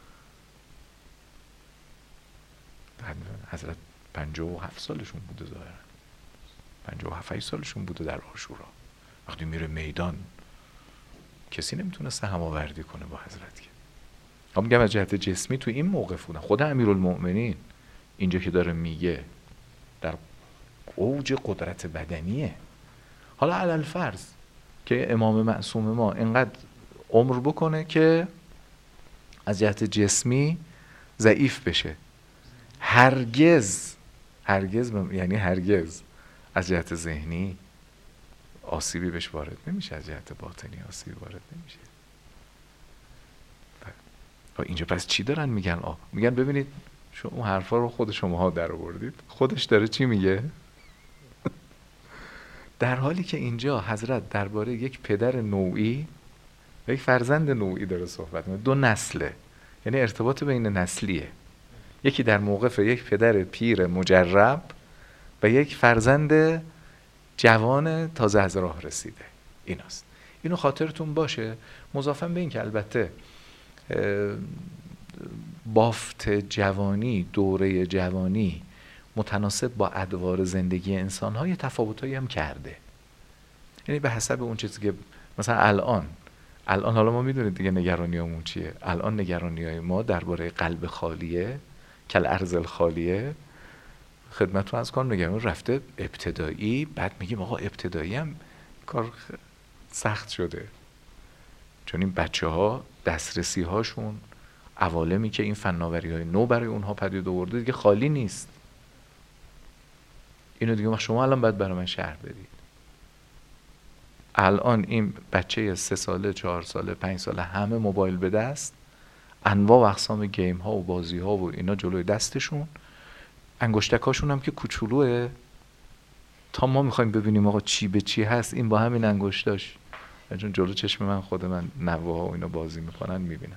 حضرت پنجاه و هفت سالشون بوده، ظاهرا پنجاه و هفت سالشون بوده در عاشورا، وقتی میره میدان کسی نمیتونسته هماوردی کنه با حضرت. که هم میگم از جهت جسمی تو این موقف بودن. خود امیرالمؤمنین اینجا که داره میگه در اوج قدرت بدنیه. حالا علل فرض که امام معصوم ما اینقدر عمر بکنه که از جهت جسمی ضعیف بشه، هرگز هرگز یعنی هرگز از جهت ذهنی آسیبی بهش وارد نمیشه، از جهت باطنی آسیبی وارد نمیشه. اینجا پس چی دارن میگن؟ آه میگن ببینید شما اون حرفا رو خود شماها در آوردید، خودش داره چی میگه؟ در حالی که اینجا حضرت درباره یک پدر نوعی و یک فرزند نوعی داره صحبت میکنه، دو نسله، یعنی ارتباط بین نسلیه، یکی در موقف یک پدر پیر مجرب و یک فرزند جوان تازه از راه رسیده. ایناست، اینو خاطرتون باشه. مضافاً به این که البته بافت جوانی، دوره جوانی متناسب با ادوار زندگی انسان‌ها تفاوتایی هم کرده، یعنی به حسب اون چیزی که مثلا الان الان حالا ما میدونید دیگه نگرانیامون چیه. الان نگرانیای ما درباره قلب خالیه، کل ارض الخالیه، خدمتتون از کار نگران رفته ابتدایی، بعد میگیم آقا ابتدایی هم کار سخت شده، چون این بچه ها دسترسی هاشون، عوالمی که این فناوری های نو برای اونها پدید آورده دیگه خالی نیست. اینو دیگه شما الان باید برای من شرح بدید. الان این بچه سه ساله، چهار ساله، پنج ساله همه موبایل به دست، انواع و اقسام گیم ها و بازی ها و اینا جلوی دستشون، انگشتکاشون هم که کوچولوه، تا ما میخوایم ببینیم آقا چی به چی هست، این با همین انگشتاش، چون جلو چشم من خود من نوه‌ها و اینا بازی میکنن میبینم.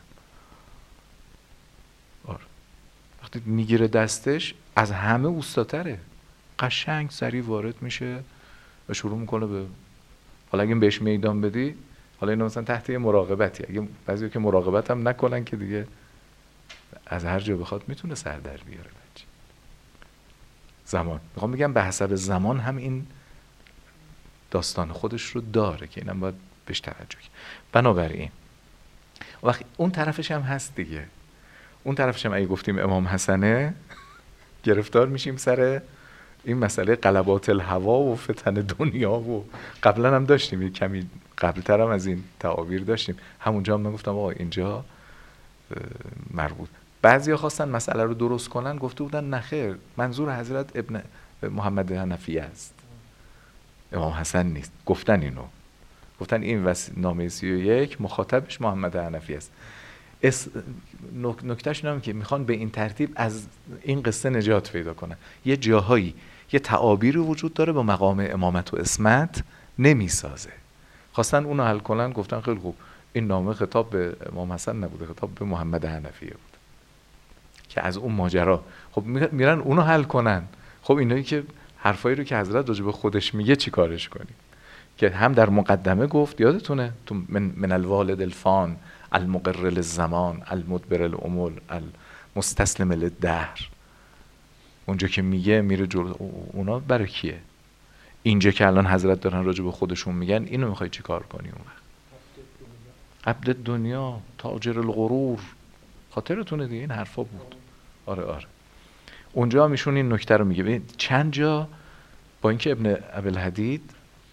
آره وقتی میگیره دستش از همه اوستاتره، قشنگ سریع وارد میشه و شروع میکنه به، حالا اگه بهش میدان بدی، حالا اینو مثلا تحت یه مراقبتی، اگه بعضی که مراقبت هم نکنن که دیگه از هر جا بخواد میتونه سر در بیاره بچه. زمان، میخوام بگم به حسب زمان هم این داستان خودش رو داره که اینم باید بهش توجه کنیم. بنابراین وقتی اون طرفش هم هست دیگه، اون طرفش هم اگه گفتیم امام حسنه گرفتار میشیم سر این مسئله غلبات الهوا و فتن دنیا، و قبلا هم داشتیم یه کمی قبلتر هم از این تعابیر داشتیم. همونجا هم من گفتم آقا اینجا مربوط. بعضیا خواستن مسئله رو درست کنن، گفته بودن نخیر، منظور حضرت ابن محمد حنفی است، امام حسن نیست. گفتن اینو، گفتن این وس... نامه سی و یک مخاطبش محمد حنفی است. اس... نک... نکتهشون هم که میخوان به این ترتیب از این قصه نجات پیدا کنن. یه جاهایی یه تعابیری وجود داره با مقام امامت و عصمت نمیسازه، خواستن اونو حل کنن. گفتن خیلی خوب، این نامه خطاب به امام حسن نبوده، خطاب به محمد حنفیه بود که از اون ماجرا خب میرن اونو حل کنن. خب اینایی که حرفایی رو که حضرت راجع به خودش میگه چی کارش کنیم؟ که هم در مقدمه گفت، یادتونه تو من, من الوالد الفان المقر للزمان المدبر الامور المستسلم للدهر، اونجا که میگه میره جلو، اونا برای کیه؟ اینجا که الان حضرت دارن راجع به خودشون میگن، اینو میخوای چی کار کنی اون وقت؟ عبد دنیا، تاجر الغرور، خاطرتونه دیگه این حرفا بود. آره آره اونجا هم ایشون این نکته رو میگه. چند جا با اینکه ابن ابوالحدید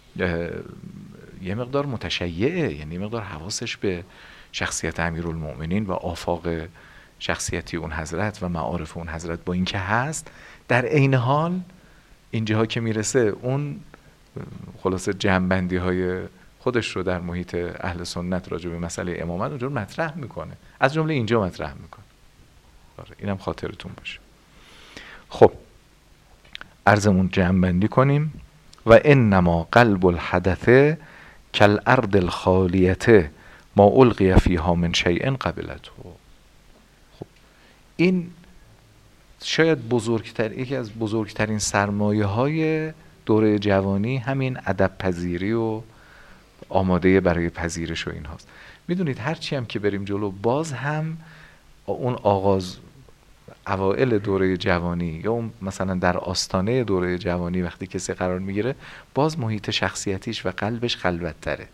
یه مقدار متشیعه، یعنی یه مقدار حواسش به شخصیت امیرالمؤمنین و آفاق شخصیتی اون حضرت و معارف اون حضرت با اینکه هست، در عین حال اینجاها که میرسه اون خلاصه جمع‌بندی های خودش رو در محیط اهل سنت راجع به مسئله امامت اونجا رو مطرح میکنه، از جمله اینجا مطرح میکنه. آره اینم خاطرتون باشه. خب عرضمون جمع‌بندی کنیم. و انما قلب الحدث کالارض الخالیه ما القی فیها من شیء قبلته. خب این شاید بزرگتر، یکی از بزرگترین سرمایه های دوره جوانی همین ادب پذیری و آماده برای پذیرش و این هاست. میدونید هرچی هم که بریم جلو، باز هم اون آغاز اوائل دوره جوانی یا اون مثلا در آستانه دوره جوانی وقتی کسی قرار میگیره، باز محیط شخصیتیش و قلبش خلوت تره،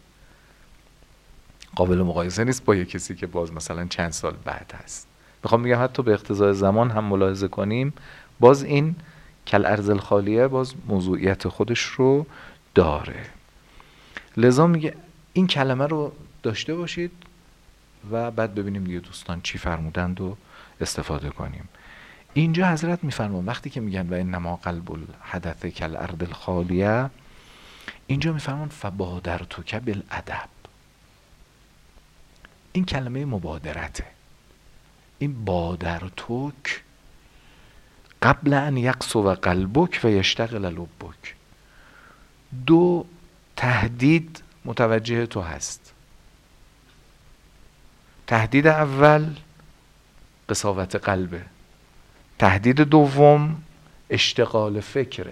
قابل مقایسه نیست با یه کسی که باز مثلا چند سال بعد هست. میخوام بگم حتی به اقتضای زمان هم ملاحظه کنیم، باز این کالارض الخالیه باز موضوعیت خودش رو داره. لذا میگه این کلمه رو داشته باشید و بعد ببینیم دیگه دوستان چی فرمودند و استفاده کنیم. اینجا حضرت میفرمان وقتی که میگن و انما قلب الحدث کالارض الخالیه، اینجا میفرمان فبادرتک بالادب. این کلمه مبادرته. این بادرتک قبل ان یقسو قلبک و یشتغل لبک. دو تهدید متوجه تو هست. تهدید اول قساوت قلبه، تهدید دوم اشتغال فکره.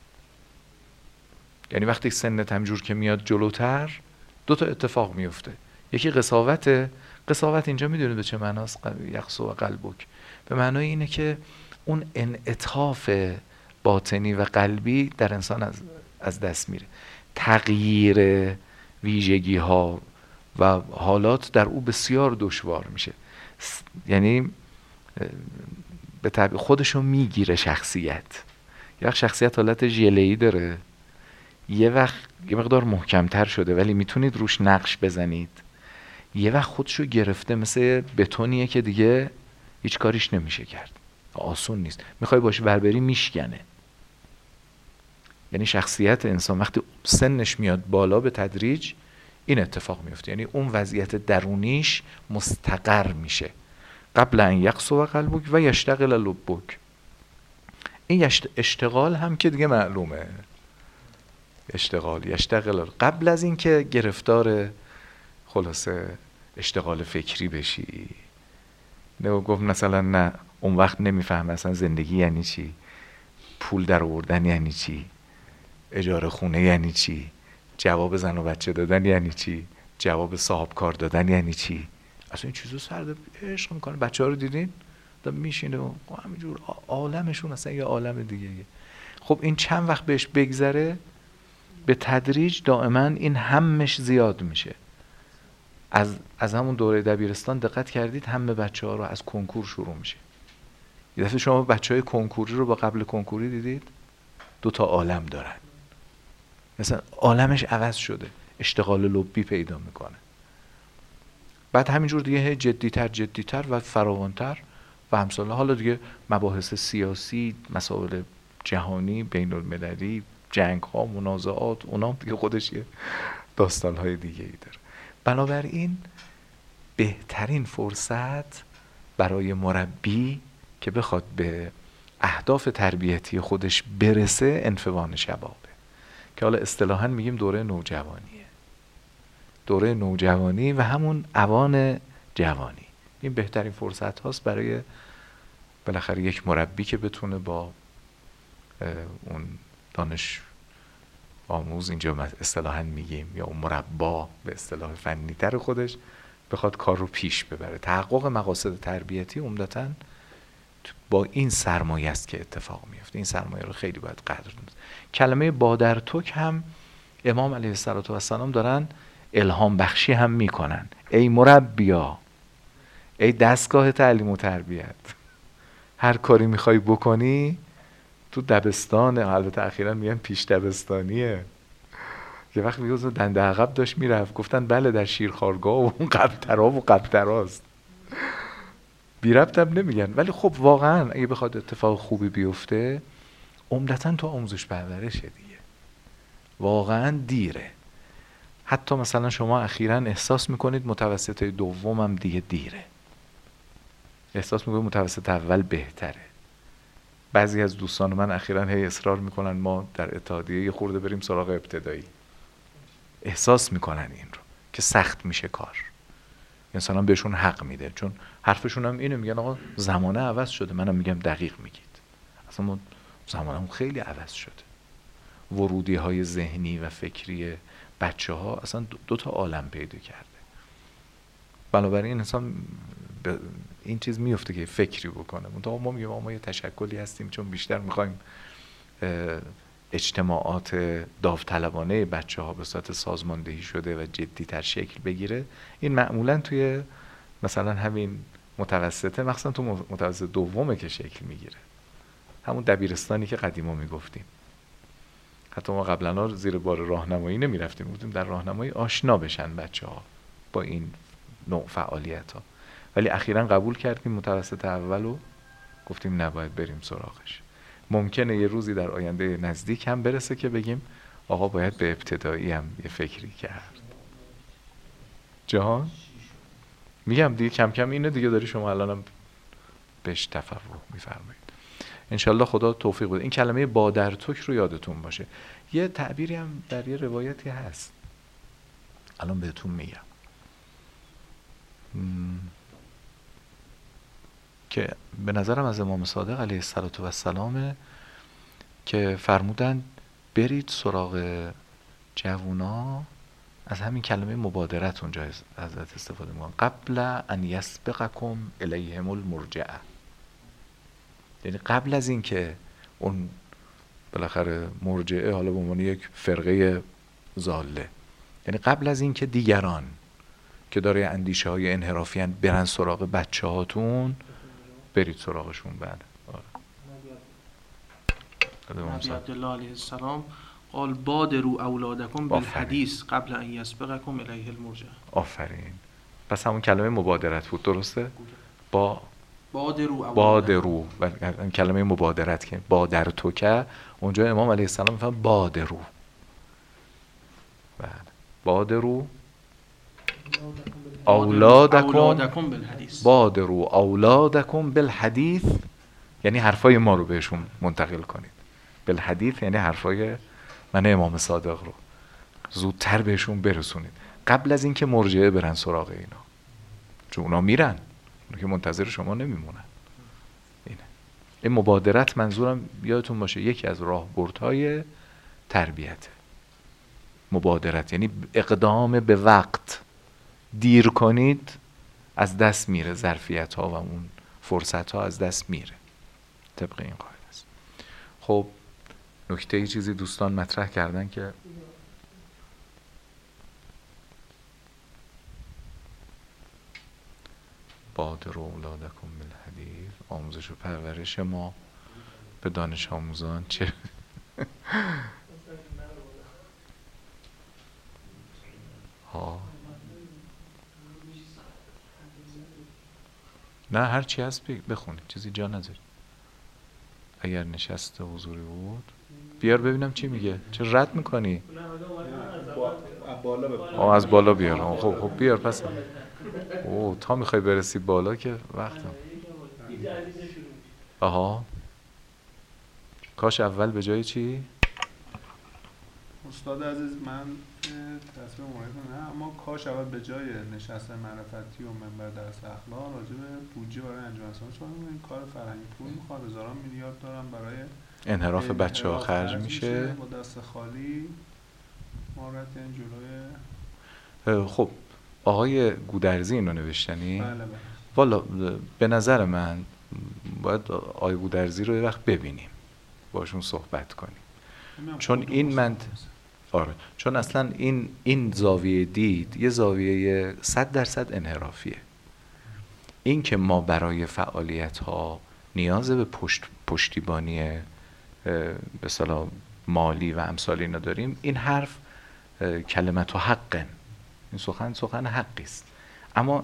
یعنی وقتی سنت همجور که میاد جلوتر، دو تا اتفاق میفته. یکی قساوته. قساوت اینجا میدونید به چه معناست؟ یقسو قلبک، به معنای اینه که اون انعطاف باطنی و قلبی در انسان از, از دست میره، تغییر ویژگی ها و حالات در او بسیار دشوار میشه. یعنی به طبع خودشو میگیره شخصیت. یه وقت شخصیت حالت ژله‌ای داره، یه وقت یه مقدار محکمتر شده ولی میتونید روش نقش بزنید، یه وقت خودشو گرفته مثل بتونیه که دیگه هیچ کاریش نمیشه کرد، آسون نیست، میخوای باشه بربری میشکنه. یعنی شخصیت انسان وقتی سنش میاد بالا به تدریج این اتفاق میفته، یعنی اون وضعیت درونیش مستقر میشه. قبل ان یقسو قلبک و یشتغل لبک. این اشتغال هم که دیگه معلومه، اشتغال یشتغل قبل از این که گرفتار خلاصه اشتغال فکری بشی. نه گفت مثلا نه اون وقت نمیفهم اصلا زندگی یعنی چی، پول در آوردن یعنی چی، اجاره خونه یعنی چی، جواب زن و بچه دادن یعنی چی، جواب صاحب کار دادن یعنی چی؟ اصلا این چیزو سرده عشق میکنه. بچه ها رو دیدین؟ دا میشینه و همینجور عالمشون اصلا یه عالم دیگه. خب این چند وقت بهش بگذره به تدریج دائما این همش زیاد میشه. از از همون دوره دبیرستان دقت کردید همه بچه ها رو از کنکور شروع میشه. یه دفعه شما بچه های کنکوری رو با قبل کنکوری دیدید؟ دو تا عالم دارن. مثلا عالمش عوض شده، اشتغال لبی پیدا میکنه. بعد همینجور دیگه جدیتر جدیتر و فراوانتر و همساله. حالا دیگه مباحث سیاسی، مسائل جهانی، بین المللی، جنگ ها، منازعات، اونام دیگه خودش یه داستان های دیگه ای داره. بنابراین بهترین فرصت برای مربی که بخواد به اهداف تربیتی خودش برسه انفوان شبابه، که حالا اصطلاحاً میگیم دوره نوجوانیه. دوره نوجوانی و همون اوان جوانی، این بهترین فرصت هاست برای بالاخره یک مربی که بتونه با اون دانش آموز، اینجا اصطلاحاً میگیم، یا اون مربا به اصطلاح فنی تر خودش، بخواد کار رو پیش ببره. تحقق مقاصد تربیتی عمدتاً با این سرمایه است که اتفاق میفته. این سرمایه رو خیلی باید قدر دونست. کلمه بادرتک هم امام علیه السلام دارن الهام بخشی هم میکنن. ای مربیا، ای دستگاه تعلیم و تربیت، هر کاری میخوای بکنی تو دبستانه. البته اخیراً میگن پیش دبستانیه. یه وقت میگه دنده عقب داشت میرفت، گفتن بله در شیرخوارگاه و اون قبل‌ترا و قبل‌تراست. بی ربط هم نمیگن، ولی خب واقعا اگه بخواد اتفاق خوبی بیفته عمدتاً تو آموزش پرورشه دیگه. واقعا دیره. حتی مثلا شما اخیراً احساس میکنید متوسطه دوم هم دیگه دیره. احساس میکنید متوسط اول بهتره. بعضی از دوستان من اخیراً هی اصرار میکنن ما در اتحادیه یه خورده بریم سراغ ابتدایی. احساس میکنن این رو که سخت میشه کار. انسان هم بهشون حق میده، چون حرفشون هم اینه، میگن آقا زمانه عوض شده. منم میگم دقیق میگید، اصلا ما زمانه هم خیلی عوض شده. ورودی های ذهنی و فکری بچه ها اصلا دو تا عالم پیدا کرده. بنابراین انسان به این چیز میفته که فکری بکنه. منتها ما میگیم ما یه تشکلی هستیم، چون بیشتر میخوایم اجتماعات داوطلبانه بچه ها به صورت سازماندهی شده و جدی تر شکل بگیره. این معمولا توی مثلا همین متوسطه، مثلا تو متوسط دومه که شکل میگیره، همون دبیرستانی که قدیما میگفتیم. حتی ما قبلا زیر بار راهنمایی نمیرفتیم، گفتیم در راهنمایی آشنا بشن بچه ها با این نوع فعالیت ها. ولی اخیراً قبول کردیم متوسط اولو، گفتیم نباید بریم سراغش. ممکنه یه روزی در آینده نزدیک هم برسه که بگیم آقا باید به ابتدایی هم یه فکری کرد. جهان میگم دیگه کم کم اینه دیگه، داری شما الانم بهش تفرغ میفرمایید. انشالله خدا توفیق بده. این کلمه بادرتک رو یادتون باشه. یه تعبیری هم در یه روایتی هست، الان بهتون میگم، که به نظرم از امام صادق علیه السلام که فرمودن برید سراغ جوونا، از همین کلمه مبادرت اونجا حضرت استفاده میکنن، قبل ان یسبقکم الیهم المرجعه، یعنی قبل از این که اون بالاخره مرجعه حالا به عنوان یک فرقه ضاله، یعنی قبل از این که دیگران که داره اندیشه های انحرافی هن برن سراغ بچه هاتون، برید سراغشون. بعد نبی عبدالله علیه السلام قال بادروا اولادکم بالحدیث قبل ان یسبقکم الیه المرجع. آفرین. پس همون کلمه مبادرت بود، درسته؟ با بادروا بادرو و کلمه مبادرت که بادر تو که اونجا امام علیه السلام میفهم بادرو. بعد بادرو اولادکم بالحدیث، بادرو اولادکم بالحدیث، یعنی حرفای ما رو بهشون منتقل کنید. بالحدیث یعنی حرفای من امام صادق رو زودتر بهشون برسونید، قبل از اینکه مرجعه برن سراغ اینا، چون اونا میرن، اونا که منتظر شما نمیمونن. اینه این مبادرت. منظورم یادتون باشه یکی از راهبردهای تربیته. مبادرت یعنی اقدام به وقت، دیر کنید از دست میره، ظرفیت ها و اون فرصت ها از دست میره. طبق این قاعده است. خب نکته ای چیزی دوستان مطرح کردن که بادروا اولادکم بالحدیث، آموزش و پرورش ما به دانش آموزان چه ها نه هر چی هست بخونید، چیزی جا نذارید. اگر نشست حضوری بود بیار ببینم چی میگه. چه رد میکنی؟ آه از بالا بیار. خب خب بیار پس. اوه تا میخوای برسی بالا که وقتم. آها کاش اول به جای چی؟ استاد عزیز من تصمیم مورد نه، اما کاش اول به جای نشست معرفتی و منبر درس اخلاق راجع به بودجه برای انجام اسلامی صحبت کنیم. این کار فرهنگی پول میخواد، هزاران میلیارد دارم برای انحراف بچه‌ها خرج میشه. با دست خالی ما رد این جلوی. خب آقای گودرزی اینو نوشتنی؟ بله بله. والا به نظر من باید آقای گودرزی رو یه وقت ببینیم، باشون صحبت کنیم، چون این من آره چون اصلا این این زاویه دید یه زاویه صد درصد انحرافیه. این که ما برای فعالیت ها نیاز به پشت پشتیبانی به اصطلاح مالی و امثال اینا داریم، این حرف کلمت و حقن، این سخن سخن حقی است. اما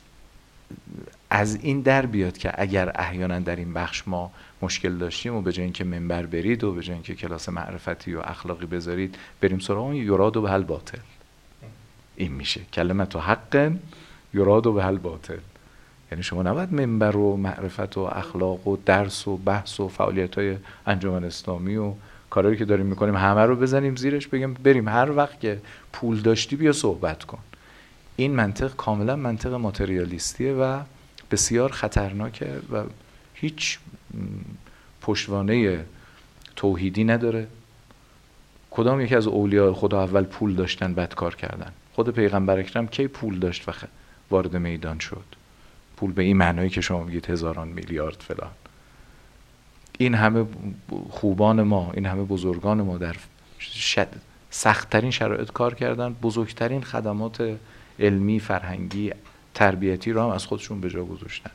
از این در بیاد که اگر احیانا در این بخش ما مشکل داشتیم و به جای اینکه منبر برید و به جای اینکه کلاس معرفتی و اخلاقی بذارید بریم سراغ اون، یراد و به الباطل. این میشه کلمت و حقن یراد و به الباطل. یعنی شما نباید منبر و معرفت و اخلاق و درس و بحث و فعالیت‌های انجمن اسلامی و کارهایی که داریم میکنیم همه رو بزنیم زیرش بگیم بریم هر وقت که پول داشتی بیا صحبت کن. این منطق کاملا منطق ماتریالیستیه و بسیار خطرناکه و هیچ پشتوانه توحیدی نداره. کدام یکی از اولیاء خدا اول پول داشتن بعد کار کردن؟ خود پیغمبر اکرم کی پول داشت و وارد میدان شد؟ پول به این معنایی که شما میگید هزاران میلیارد فلان. این همه خوبان ما، این همه بزرگان ما در شد سخت‌ترین شرایط کار کردن، بزرگترین خدمات علمی، فرهنگی، تربیتی رو هم از خودشون به جا گذاشتن.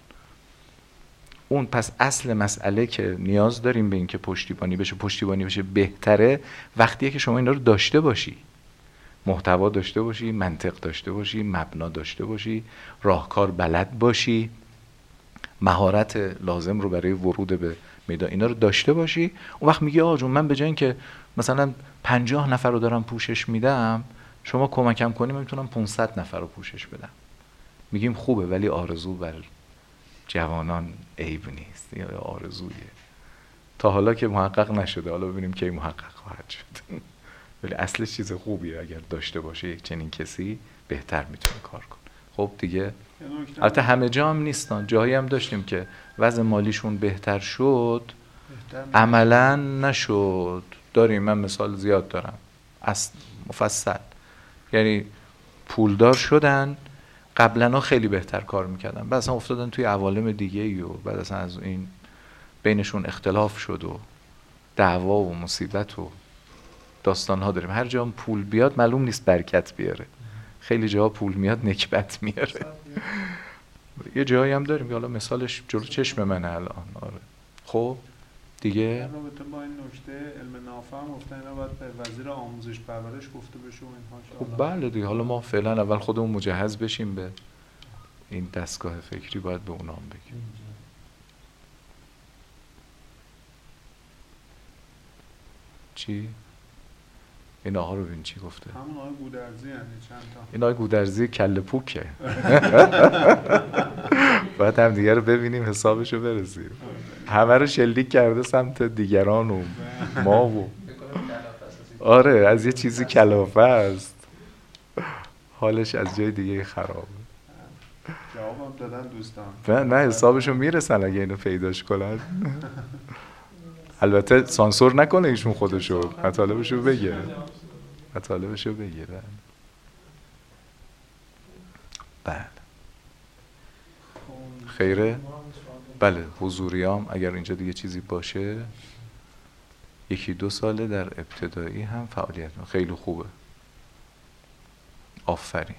اون پس اصل مسئله که نیاز داریم به این که پشتیبانی بشه، پشتیبانی بشه بهتره وقتیه که شما اینا رو داشته باشی، محتوا داشته باشی، منطق داشته باشی، مبنا داشته باشی، راهکار بلد باشی، مهارت لازم رو برای ورود به میدان اینا رو داشته باشی. اون وقت میگی آقا جون من به جای اینکه مثلا پنجاه نفر رو دارم پوشش میدم، شما کمکم کنی من میتونم پانصد نفر رو پوشش بدم. میگیم خوبه ولی آرزو بر جوانان عیب نیست، یا آرزویه تا حالا که محقق نشده، حالا ببینیم کی محقق خواهد شد. ولی اصلش چیز خوبیه، اگر داشته باشه یک چنین کسی بهتر میتونه کار کنه. خب دیگه البته همه جا هم نیستن، جایی هم داشتیم که وضع مالیشون بهتر شد عملا نشد. داریم، من مثال زیاد دارم از مفصل، یعنی پولدار شدن قبلا خیلی بهتر کار میکردن، بعد اصلا افتادن توی عوالم دیگه ای و بعد اصلا از این بینشون اختلاف شد و دعوا و مصیبت و داستان ها داریم. هر جا پول بیاد معلوم نیست برکت بیاره، خیلی جاها پول میاد نکبت میاره. یه جایی هم داریم که حالا مثالش جلو چشم منه الان. آره خب دیگه در رابطه با این نکته علم نافع هم گفتن اینا باید به وزیر آموزش پرورش گفته بشه و اینها. خب بله دیگه، حالا ما فعلا اول خودمون مجهز بشیم به این دستگاه فکری، باید به اونام بگیم. چی؟ این آقا رو ببین چی گفته. همون آقای گودرزی یعنی چند تا. این آقای گودرزی کله پوکه. باید هم دیگر رو ببینیم حسابش رو برسیم. همه رو شلیک کرده سمت دیگران و ما و آره از یه چیزی کلافه است، حالش از جای دیگه خرابه. جوابم دادن دوستان. نه نه حسابشو میرسن اگه اینو پیداش کنن. البته سانسور نکنه ایشون خودشو، مطالبشو بگه، مطالبشو بگه. بله خیره؟ بله حضوریام اگر اینجا دیگه چیزی باشه یکی دو ساله در ابتدایی هم فعالیت می‌کنه. خیلی خوبه. آفرین.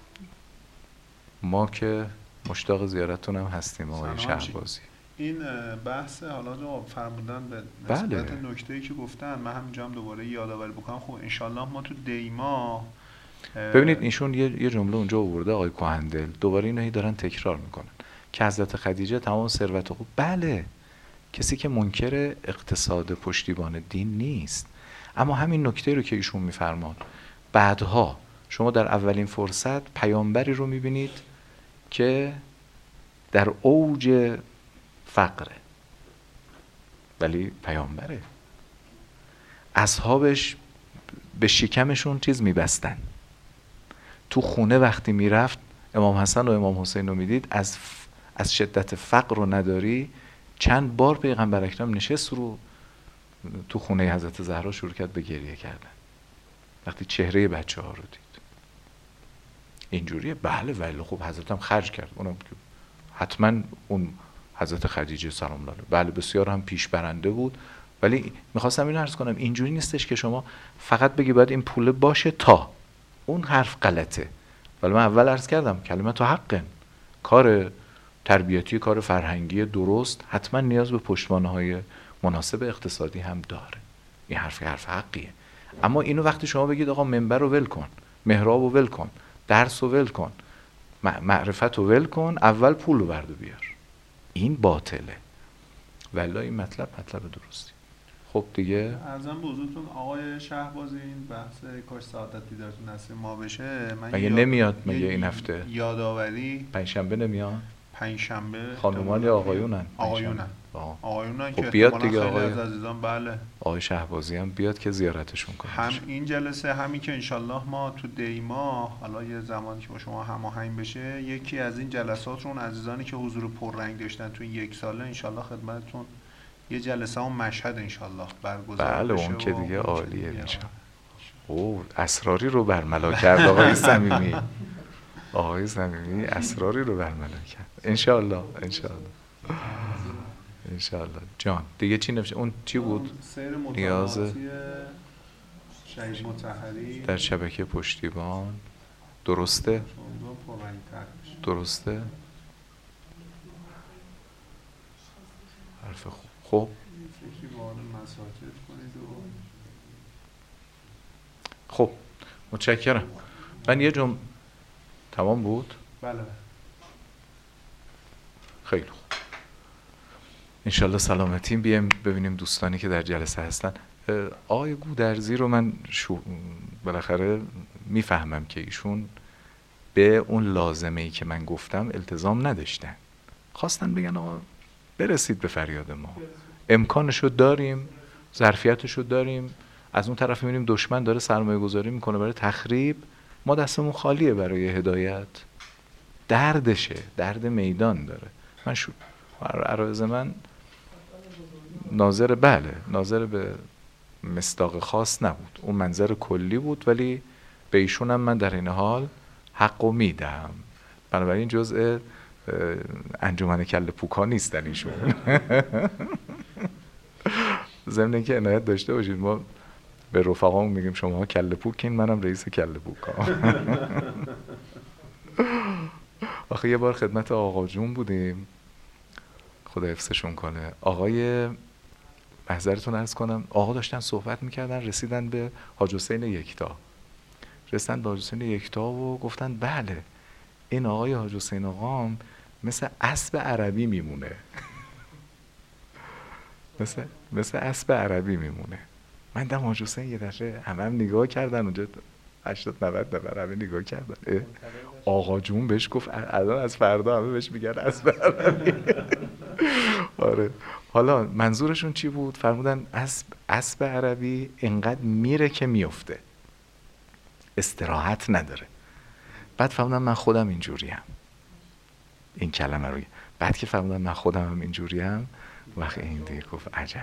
ما که مشتاق زیارتتون هم هستیم آقای شهبازی. این بحث حالا جو فرمودن به بله. نسبت نکته‌ای که گفتن من همینجا هم دوباره یادآوری بکنم. خب انشالله ما تو دیما ببینید ایشون یه یه جمله اونجا آورده آقای کهندل، دوباره اینو هی دارن تکرار میکنن که حضرت خدیجه تمام ثروت خوب. بله کسی که منکر اقتصاد پشتیبان دین نیست، اما همین نکته رو که ایشون میفرمان بعدها شما در اولین فرصت پیامبری رو میبینید که در اوج فقره ولی پیامبره، اصحابش به شکمشون چیز میبستن، تو خونه وقتی میرفت امام حسن و امام حسین رو میدید از ف... از شدت فقر و نداری چند بار پیغمبر اکرم نشست رو تو خونه حضرت زهرا شروع کرد به گریه کردن وقتی چهره بچه ها رو دید. اینجوریه. بله ولی خب حضرت هم خرج کرد، اونم حتما اون حضرت خدیجه سلام الله بله بسیار هم پیش برنده بود، ولی میخواستم اینو عرض کنم اینجوری نیستش که شما فقط بگی باید این پوله باشه تا اون حرف غلطه. ولی من اول عرض کردم کلمت و حقن، کار تربیتی کار فرهنگی درست حتما نیاز به پشتوانه‌های مناسب اقتصادی هم داره. این حرف حرف حقیه. اما اینو وقتی شما بگید آقا منبر رو ول کن، محراب رو ول کن، درس رو ول کن، معرفت رو ول کن، اول پول رو برد و بیار، این باطله. والله این مطلب مطلب درستی. خب دیگه ارزم به حضورتون آقای شهبازی این بحث کاش سعادت دیدارتون نصیب ما بشه. من مگه یاد... نمیاد مگه این هفته یادآوری پنجشنبه نمیاد؟ پنجشنبه خانومان یا آقایونن؟ آقایونن. آقایونن خب که بیاد دیگه خیلی آقای از عزیزان بله آقای شهبازی هم بیاد که زیارتشون کنه. هم این جلسه همین که انشالله ما تو دیما حالا یه زمانی که با شما هماهنگ بشه یکی از این جلسات رو اون عزیزانی که حضور پررنگ داشتن تو این یک ساله انشالله خدمتتون یه جلسه اون مشهد انشالله برگزار بله بشه. اون که دیگه و عالیه انشالله. او اسراری رو برملا کرد آقای صمیمی. آقای صمیمی اسراری رو برملا کرد. انشالله انشالله انشالله. جان دیگه چی نمیشه؟ اون چی بود؟ سیر نیاز مطالعاتی شهید مطهری در شبکه پشتیبان درسته؟ درسته؟ حرف خوب. خب فکری به حال مساجد کنید و خب متشکرم. من یه جمله تمام بود؟ بله خیلی خوب. انشالله سلامتیم. بیایم ببینیم دوستانی که در جلسه هستن. آقای گودرزی رو من شو... بالاخره میفهمم که ایشون به اون لازمه‌ای که من گفتم التزام نداشتن، خواستن بگن آقا برسید به فریاد ما، امکانشو داریم، ظرفیتشو داریم، از اون طرف میبینیم دشمن داره سرمایه گذاری میکنه برای تخریب، ما دستمون خالیه برای هدایت. دردشه، درد میدان داره. من شو عرایض من ناظر بله ناظر به مصداق خاص نبود، اون منظر کلی بود، ولی به ایشونم من در این حال حقو میدم. بنابراین جزء انجمن کله پوکا نیستن ایشون. ضمن که عنایت داشته باشید ما به رفقامون میگیم شما کله پوکین، منم رئیس کله پوکا. آخه یه بار خدمت آقا جون بودیم، خدا حفظشون کنه، آقای محضرتون عرض کنم آقا داشتن صحبت میکردن، رسیدن به حاج حسین یکتا، رسیدن به حاج حسین یکتا و گفتن بله این آقای حاج حسین آقام مثل اسب عربی میمونه. مثل مثل اسب عربی میمونه. من دم حاج حسین یه دفعه همه هم نگاه کردن، اونجا هشتاد نود نفر همه نگاه کردن. آقا جون بهش گفت الان از فردا همه بهش میگن اسب عربی. آره. حالا منظورشون چی بود؟ فرمودن اسب اسب عربی اینقدر میره که میفته، استراحت نداره. بعد فهمیدم من خودم اینجوریم، این کلمه رو بعد که فهمیدم من خودم هم اینجوریم، وقتی این دیگه گفت عجب.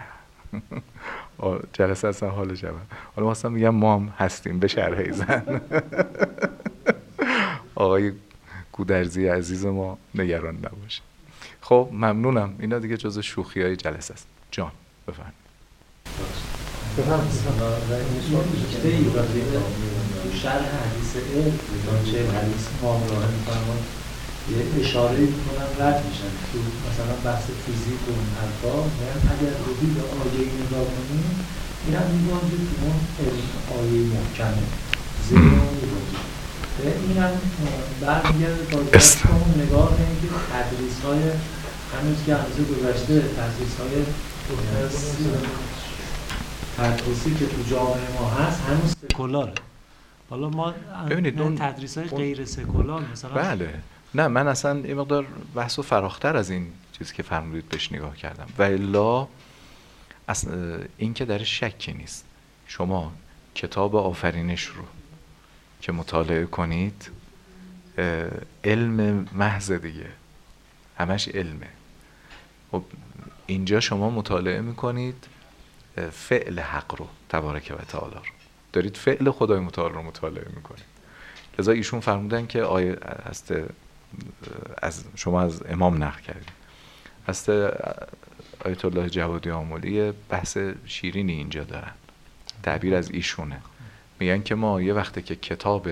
جلسه اصلا حال جواب. حالا واسه میگم ما هم هستیم به شرح زن. آقای گودرزی عزیز ما نگران نباشه. خب ممنونم. اینا دیگه جزو شوخی های جلسه است. جان بفرمایید. بفرمایید. این سوال نکته ای راجع به شرح حدیث علم چه حدیث کاملا می‌فرمایید یه اشاره می‌کنم رد میشن تو مثلا بحث فیزیک و اون حرفا. میگن اگر روی به آیه نگاه کنیم اینم میگن که تو اون آیه محکمه زیر اون میگه اینم برمیگرده تا دست اون نگاه کنیم که تدریس‌های هنوز که هنوز گذشته تدریس‌های تدریسی که تو جامعه ما هست هنوز سکولاره. حالا ما ببینید اون تدریس‌های غیر سکولار مثلا بله نه من اصلا این مقدار بحثو فراختر از این چیزی که فرمودید بهش نگاه کردم و الا این که درش شکی نیست. شما کتاب آفرینش رو که مطالعه کنید علم محض دیگه، همش علمه. خب اینجا شما مطالعه میکنید فعل حق رو تبارک و تعالی رو دارید، فعل خدای متعال رو مطالعه میکنید. لذا ایشون فرمودن که آیه هست از شما از امام نقل کردید هست آیت الله جوادی آملی بحث شیرینی اینجا دارن، تعبیر از ایشونه. میگن که ما یه وقته که کتاب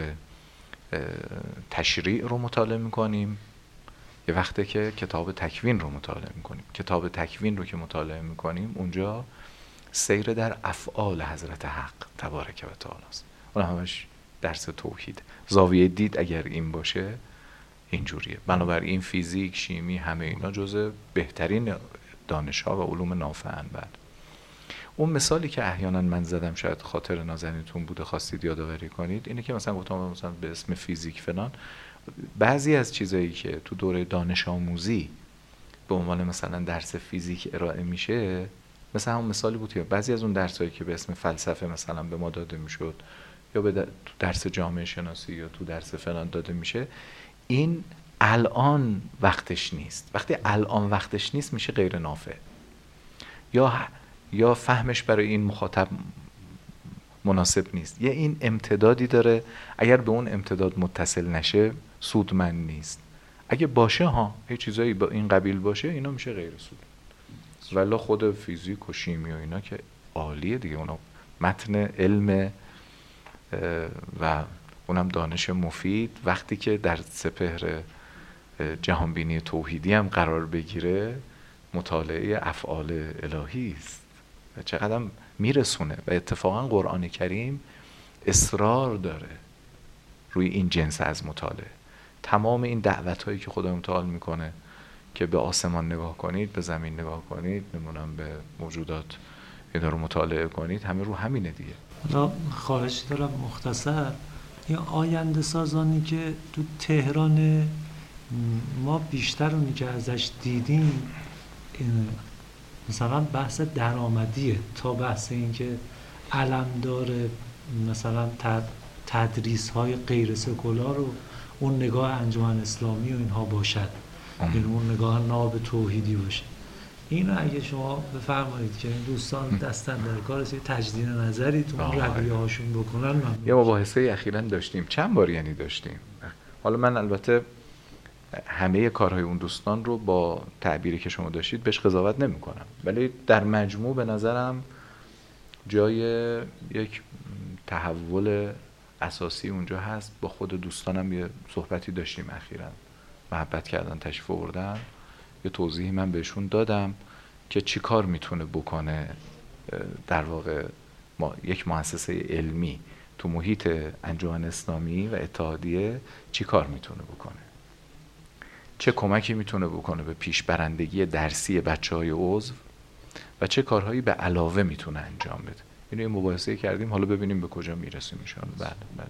تشریع رو مطالعه میکنیم، یه وقته که کتاب تکوین رو مطالعه میکنیم. کتاب تکوین رو که مطالعه میکنیم اونجا سیر در افعال حضرت حق تبارک و تعالی است. اون همش درس توحید. زاویه دید اگر این باشه اینجوریه. بنابراین فیزیک، شیمی، همه اینا جزء بهترین دانش‌ها و علوم نافعن. بعد اون مثالی که احیانا من زدم شاید خاطر نازنینتون بوده خواستید یادآوری کنید، اینه که مثلا گفتم مثلا به اسم فیزیک فلان بعضی از چیزایی که تو دوره دانش آموزی به عنوان مثلا درس فیزیک ارائه میشه، مثلا همون مثالی بود که بعضی از اون درسایی که به اسم فلسفه مثلا به ما داده میشد یا به تو درس جامعه شناسی یا تو درس فلان داده میشه، این الان وقتش نیست. وقتی الان وقتش نیست میشه غیر نافع، یا یا فهمش برای این مخاطب مناسب نیست، یا این امتدادی داره اگر به اون امتداد متصل نشه سودمند نیست. اگه باشه ها یه چیزایی با این قبیل باشه اینا میشه غیر سود. ولی خود فیزیک و شیمی و اینا که عالیه دیگه، اونا متن علم و اونم دانش مفید وقتی که در سپهر جهانبینی توحیدی هم قرار بگیره مطالعه افعال الهی است و چقدر میرسونه. و اتفاقا قرآن کریم اصرار داره روی این جنس از مطالعه. تمام این دعوت هایی که خدا متعال میکنه که به آسمان نگاه کنید، به زمین نگاه کنید، نمونم به موجودات اینا رو مطالعه کنید، همه رو همینه دیگه. حالا خواهش دارم مختصر، این آینده سازانی که تو تهران ما بیشتر اونی که ازش دیدیم مثلا بحث درآمدیه تا بحث این که علمدار مثلا تدریس های غیر سکولار و اون نگاه انجمن اسلامی و اینها باشد، یعنی اون نگاه ناب توحیدی باشه. اینو اگه شما بفرمایید که این دوستان دستن در کارش تجدید نظری تو اون رویه هاشون بکنن. من یه مباحثه اخیراً داشتیم، چند بار یعنی داشتیم. حالا من البته همه کارهای اون دوستان رو با تعبیری که شما داشتید بهش قضاوت نمی کنم، ولی در مجموع به نظرم جای یک تحول اساسی اونجا هست. با خود دوستانم یه صحبتی داشتیم اخیراً، محبت کردن، تشریف آوردن، یه توضیحی من بهشون دادم که چی کار میتونه بکنه در واقع ما یک مؤسسه علمی تو محیط انجمن اسلامی و اتحادیه چی کار میتونه بکنه، چه کمکی میتونه بکنه به پیشبرندگی درسی بچهای عضو و چه کارهایی به علاوه میتونه انجام بده. اینو یه مباحثه کردیم، حالا ببینیم به کجا میرسیم ان شاء الله. بعد بعد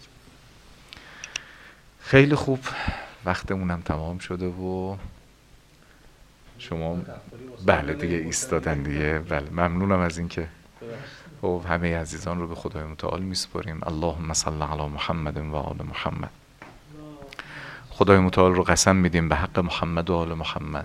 خیلی خوب، وقتمونم تمام شده و شما بله دیگه ایستادن دیگه. بله ممنونم از اینکه خب همه عزیزان رو به خدای متعال میسپاریم. اللهم صل علی محمد و آل محمد. خدای متعال رو قسم میدیم به حق محمد و آل محمد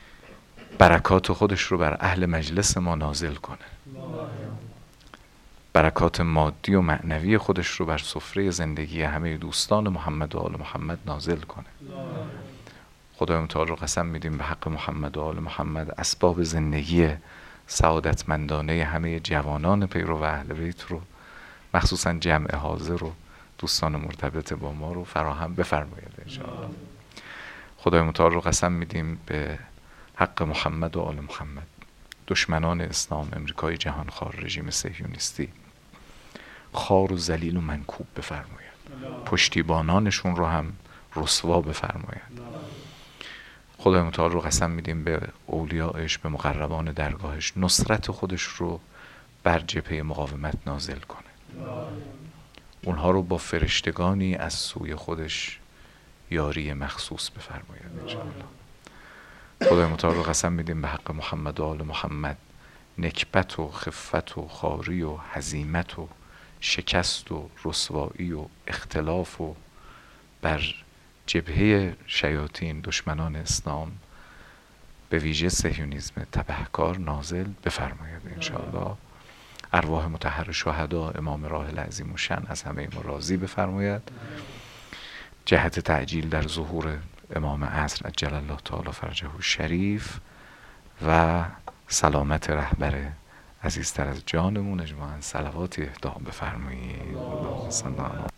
برکات خودش رو بر اهل مجلس ما نازل کنه. برکات مادی و معنوی خودش رو بر سفره زندگی همه دوستان محمد و آل محمد نازل کنه. خدای متعال رو قسم میدیم به حق محمد و آل محمد اسباب زندگی سعادتمندانه همه جوانان پیرو و اهل بیت رو، مخصوصا جمع حاضر رو، دوستان مرتبط با ما رو فراهم بفرماید انشاءالله. خدای متعال رو قسم میدیم به حق محمد و آل محمد دشمنان اسلام، امریکای جهانخوار، رژیم صهیونیستی خار و ذلیل و منکوب بفرماید، پشتیبانانشون رو هم رسوا بفرماید. خدای متعال رو قسم میدیم به اولیایش، به مقربان درگاهش نصرت خودش رو بر جبهه مقاومت نازل کنه، اونها رو با فرشتگانی از سوی خودش یاری مخصوص بفرماید انشاءالله. خدای متعال رو قسم میدیم به حق محمد و آل محمد نکبت و خفت و خواری و هزیمت و شکست و رسوایی و اختلاف و بر جبهه شیاطین دشمنان اسلام به ویژه صهیونیسم تبهکار نازل بفرماید انشاءالله. ارواح مطهر شهدا امام راحل عظیم و شأن از همه ما راضی بفرماید. جهت تعجیل در ظهور امام عصر عجل الله تعالی فرجه الشریف و سلامت رهبر عزیزتر از جانمون اجماعاً صلواتی اهدا بفرمایید.